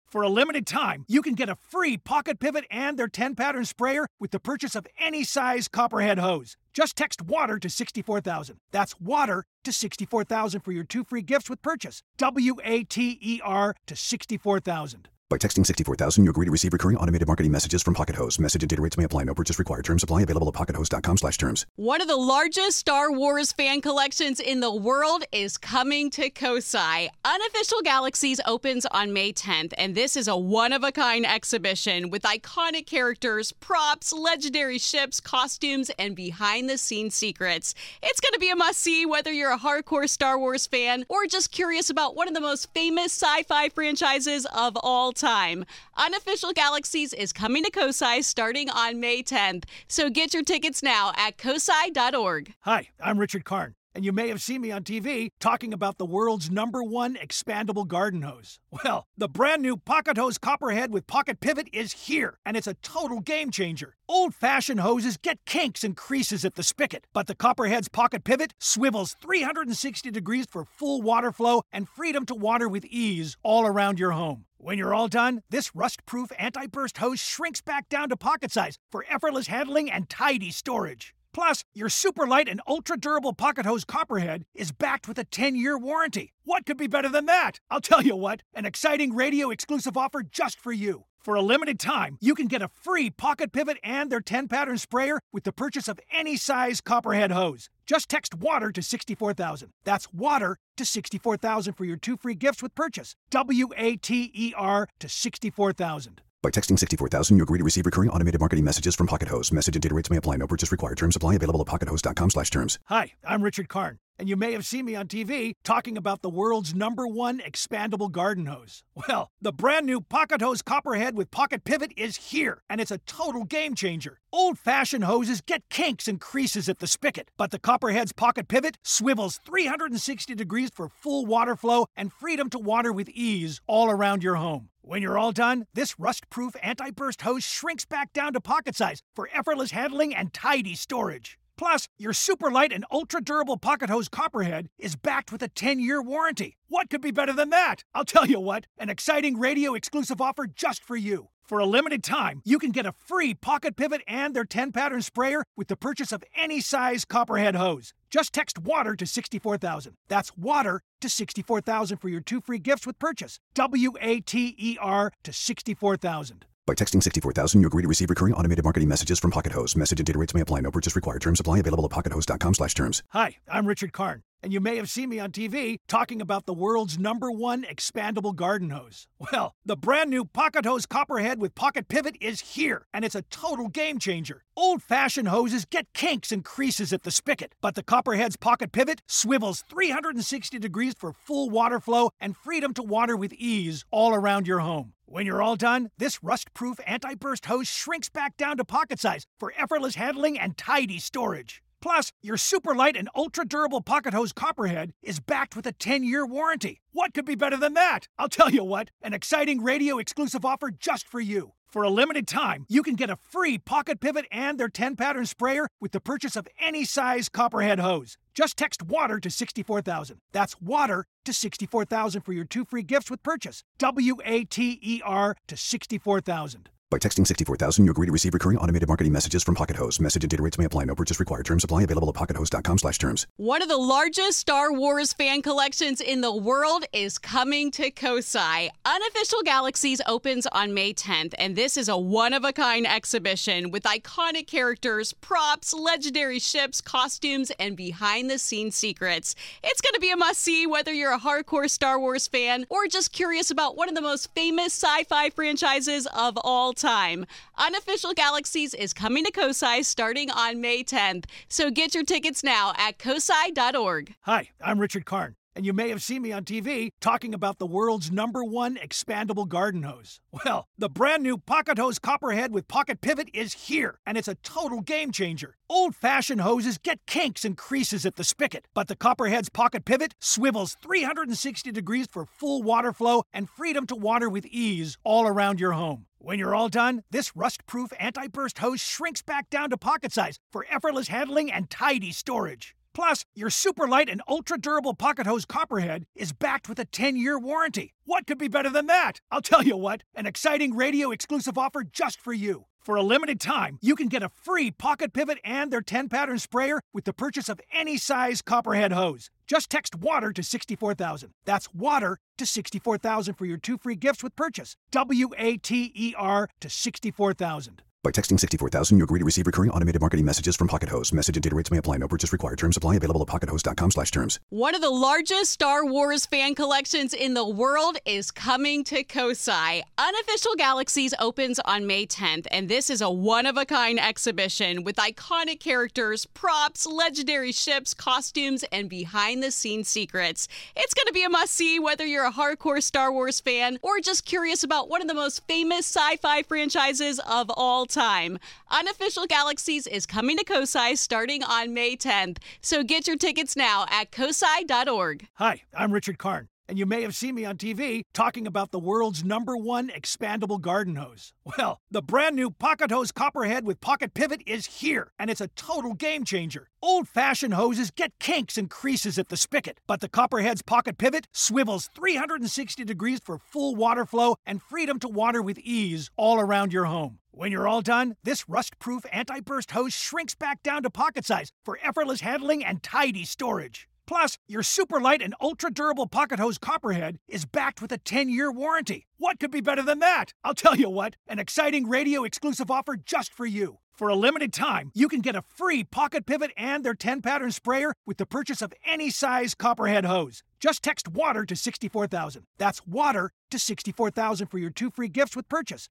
For a limited time, you can get a free Pocket Pivot and their 10-pattern sprayer with the purchase of any size Copperhead hose. Just text WATER to 64,000. That's WATER to 64,000 for your 2 free gifts with purchase. WATER to 64,000. By texting 64,000, you agree to receive recurring automated marketing messages from Pocket Host. Message and data rates may apply. No purchase required. Terms apply. Available at pockethost.com/terms. One of the largest Star Wars fan collections in the world is coming to Kosai. Unofficial Galaxies opens on May 10th, and this is a one-of-a-kind exhibition with iconic characters, props, legendary ships, costumes, and behind-the-scenes secrets. It's going to be a must-see whether you're a hardcore Star Wars fan or just curious about one of the most famous sci-fi franchises of all time. Unofficial Galaxies is coming to Kosai starting on May 10th, so get your tickets now at kosai.org. Hi, I'm Richard Karn, and you may have seen me on TV talking about the world's #1 expandable garden hose. Well, the brand new Pocket Hose Copperhead with Pocket Pivot is here, and it's a total game changer. Old-fashioned hoses get kinks and creases at the spigot, but the Copperhead's Pocket Pivot swivels 360 degrees for full water flow and freedom to water with ease all around your home. When you're all done, this rust-proof anti-burst hose shrinks back down to pocket size for effortless handling and tidy storage. Plus, your super light and ultra-durable Pocket Hose Copperhead is backed with a 10-year warranty. What could be better than that? I'll tell you what, an exciting radio-exclusive offer just for you. For a limited time, you can get a free Pocket Pivot and their 10-pattern sprayer with the purchase of any size Copperhead hose. Just text WATER to 64,000. That's WATER to 64,000 for your 2 free gifts with purchase. WATER to 64,000. By texting 64,000, you agree to receive recurring automated marketing messages from Pocket Host. Message and data rates may apply. No purchase required. Terms apply. Available at pockethost.com/terms. Hi, I'm Richard Karn, and you may have seen me on TV talking about the world's #1 expandable garden hose. Well, the brand new Pocket Hose Copperhead with Pocket Pivot is here, and it's a total game changer. Old-fashioned hoses get kinks and creases at the spigot, but the Copperhead's Pocket Pivot swivels 360 degrees for full water flow and freedom to water with ease all around your home. When you're all done, this rust-proof anti-burst hose shrinks back down to pocket size for effortless handling and tidy storage. Plus, your super light and ultra-durable Pocket Hose Copperhead is backed with a 10-year warranty. What could be better than that? I'll tell you what, an exciting radio-exclusive offer just for you. For a limited time, you can get a free Pocket Pivot and their 10-pattern sprayer with the purchase of any size Copperhead hose. Just text WATER to 64,000. That's WATER to 64,000 for your 2 free gifts with purchase. WATER to 64,000. By texting 64,000, you agree to receive recurring automated marketing messages from Pocket Host. Message and data rates may apply. No purchase required. Terms apply. Available at pockethost.com/terms. Hi, I'm Richard Karn, and you may have seen me on TV talking about the world's #1 expandable garden hose. Well, the brand new Pocket Hose Copperhead with Pocket Pivot is here, and it's a total game changer. Old-fashioned hoses get kinks and creases at the spigot, but the Copperhead's Pocket Pivot swivels 360 degrees for full water flow and freedom to water with ease all around your home. When you're all done, this rust-proof anti-burst hose shrinks back down to pocket size for effortless handling and tidy storage. Plus, your super light and ultra-durable Pocket Hose Copperhead is backed with a 10-year warranty. What could be better than that? I'll tell you what, an exciting radio-exclusive offer just for you. For a limited time, you can get a free Pocket Pivot and their 10-pattern sprayer with the purchase of any size Copperhead hose. Just text WATER to 64,000. That's WATER to 64,000 for your 2 free gifts with purchase. WATER to 64,000. By texting 64,000, you agree to receive recurring automated marketing messages from Pocket Host. Message and data rates may apply. No purchase required. Terms apply. Available at pockethost.com/terms. One of the largest Star Wars fan collections in the world is coming to Kosai. Unofficial Galaxies opens on May 10th, and this is a one-of-a-kind exhibition with iconic characters, props, legendary ships, costumes, and behind-the-scenes secrets. It's going to be a must-see whether you're a hardcore Star Wars fan or just curious about one of the most famous sci-fi franchises of all time. Unofficial Galaxies is coming to Kosai starting on May 10th, so get your tickets now at kosai.org. Hi, I'm Richard Karn, and you may have seen me on TV talking about the world's #1 expandable garden hose. Well, the brand new Pocket Hose Copperhead with Pocket Pivot is here, and it's a total game changer. Old-fashioned hoses get kinks and creases at the spigot, but the Copperhead's Pocket Pivot swivels 360 degrees for full water flow and freedom to water with ease all around your home. When you're all done, this rust-proof anti-burst hose shrinks back down to pocket size for effortless handling and tidy storage. Plus, your super light and ultra durable pocket hose Copperhead is backed with a 10-year warranty. What could be better than that? I'll tell you what, an exciting radio exclusive offer just for you. For a limited time, you can get a free pocket pivot and their 10-pattern sprayer with the purchase of any size Copperhead hose. Just text WATER to 64,000. That's WATER to 64,000 for your 2 free gifts with purchase. WATER to 64,000. By texting 64,000, you agree to receive recurring automated marketing messages from Pocket Hose. Message and data rates may apply. No purchase required. Terms apply. Available at pockethose.com/terms. One of the largest Star Wars fan collections in the world is coming to Kosai. Unofficial Galaxies opens on May 10th, and this is a one-of-a-kind exhibition with iconic characters, props, legendary ships, costumes, and behind-the-scenes secrets. It's going to be a must-see whether you're a hardcore Star Wars fan or just curious about one of the most famous sci-fi franchises of all time. Unofficial Galaxies is coming to Kosai starting on May 10th, so get your tickets now at kosai.org. Hi, I'm Richard Karn, and you may have seen me on TV talking about the world's #1 expandable garden hose. Well, the brand new Pocket Hose Copperhead with Pocket Pivot is here, and it's a total game changer. Old-fashioned hoses get kinks and creases at the spigot, but the Copperhead's Pocket Pivot swivels 360 degrees for full water flow and freedom to water with ease all around your home. When you're all done, this rust-proof anti-burst hose shrinks back down to pocket size for effortless handling and tidy storage. Plus, your super light and ultra-durable Pocket Hose Copperhead is backed with a 10-year warranty. What could be better than that? I'll tell you what, an exciting radio exclusive offer just for you. For a limited time, you can get a free pocket pivot and their 10-pattern sprayer with the purchase of any size Copperhead hose. Just text WATER to 64,000. That's WATER to 64,000 for your 2 free gifts with purchase.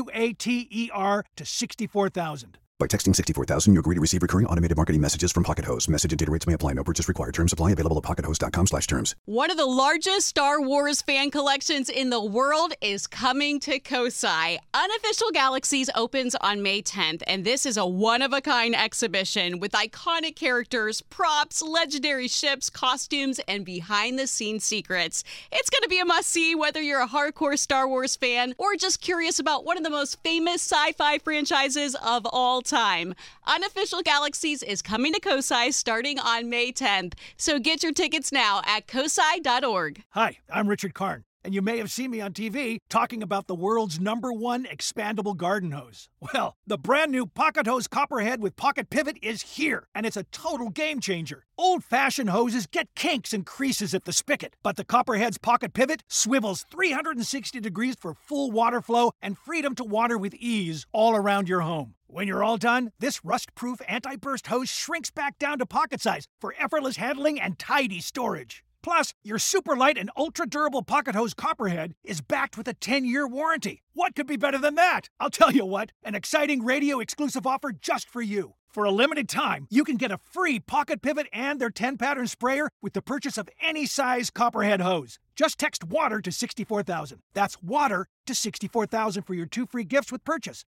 WATER to 64,000. By texting 64,000, you agree to receive recurring automated marketing messages from Pocket Hose. Message and data rates may apply. No purchase required. Terms apply. Available at pockethose.com/terms. One of the largest Star Wars fan collections in the world is coming to Kosai. Unofficial Galaxies opens on May 10th, and this is a one-of-a-kind exhibition with iconic characters, props, legendary ships, costumes, and behind-the-scenes secrets. It's going to be a must-see whether you're a hardcore Star Wars fan or just curious about one of the most famous sci-fi franchises of all time. Unofficial Galaxies is coming to Kosai starting on May 10th, so get your tickets now at kosai.org. Hi, I'm Richard Karn, and you may have seen me on TV talking about the world's #1 expandable garden hose. Well, the brand new Pocket Hose Copperhead with Pocket Pivot is here, and it's a total game changer. Old-fashioned hoses get kinks and creases at the spigot, but the Copperhead's Pocket Pivot swivels 360 degrees for full water flow and freedom to water with ease all around your home. When you're all done, this rust-proof anti-burst hose shrinks back down to pocket size for effortless handling and tidy storage. Plus, your super light and ultra-durable Pocket Hose Copperhead is backed with a 10-year warranty. What could be better than that? I'll tell you what, an exciting radio exclusive offer just for you. For a limited time, you can get a free pocket pivot and their 10-pattern sprayer with the purchase of any size Copperhead hose. Just text WATER to 64,000. That's WATER to 64,000 for your 2 free gifts with purchase.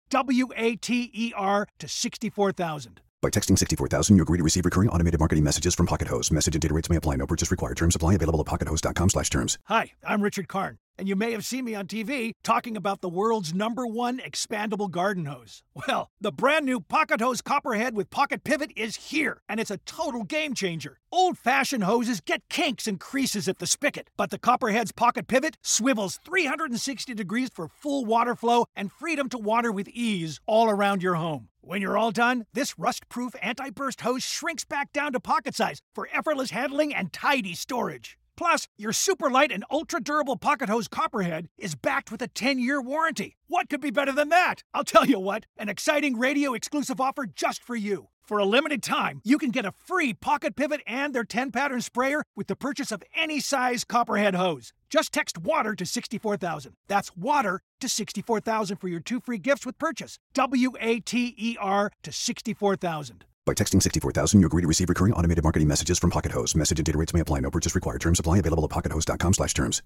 WATER to 64,000. By texting 64,000, you agree to receive recurring automated marketing messages from Pocket Hose. Message and data rates may apply. No purchase required. Terms apply. Available at pockethose.com/terms. Hi, I'm Richard Karn, and you may have seen me on TV talking about the world's #1 expandable garden hose. Well, the brand new Pocket Hose Copperhead with Pocket Pivot is here, and it's a total game changer. Old-fashioned hoses get kinks and creases at the spigot, but the Copperhead's Pocket Pivot swivels 360 degrees for full water flow and freedom to water with ease all around your home. When you're all done, this rust-proof anti-burst hose shrinks back down to pocket size for effortless handling and tidy storage. Plus, your super light and ultra-durable Pocket Hose Copperhead is backed with a 10-year warranty. What could be better than that? I'll tell you what, an exciting radio exclusive offer just for you. For a limited time, you can get a free pocket pivot and their 10-pattern sprayer with the purchase of any size Copperhead hose. Just text WATER to 64,000. That's WATER to 64,000 for your 2 free gifts with purchase. WATER to 64,000. By texting 64,000, you agree to receive recurring automated marketing messages from Pocket Hose. Message and data rates may apply. No purchase required. Terms apply. Available at pockethose.com/terms.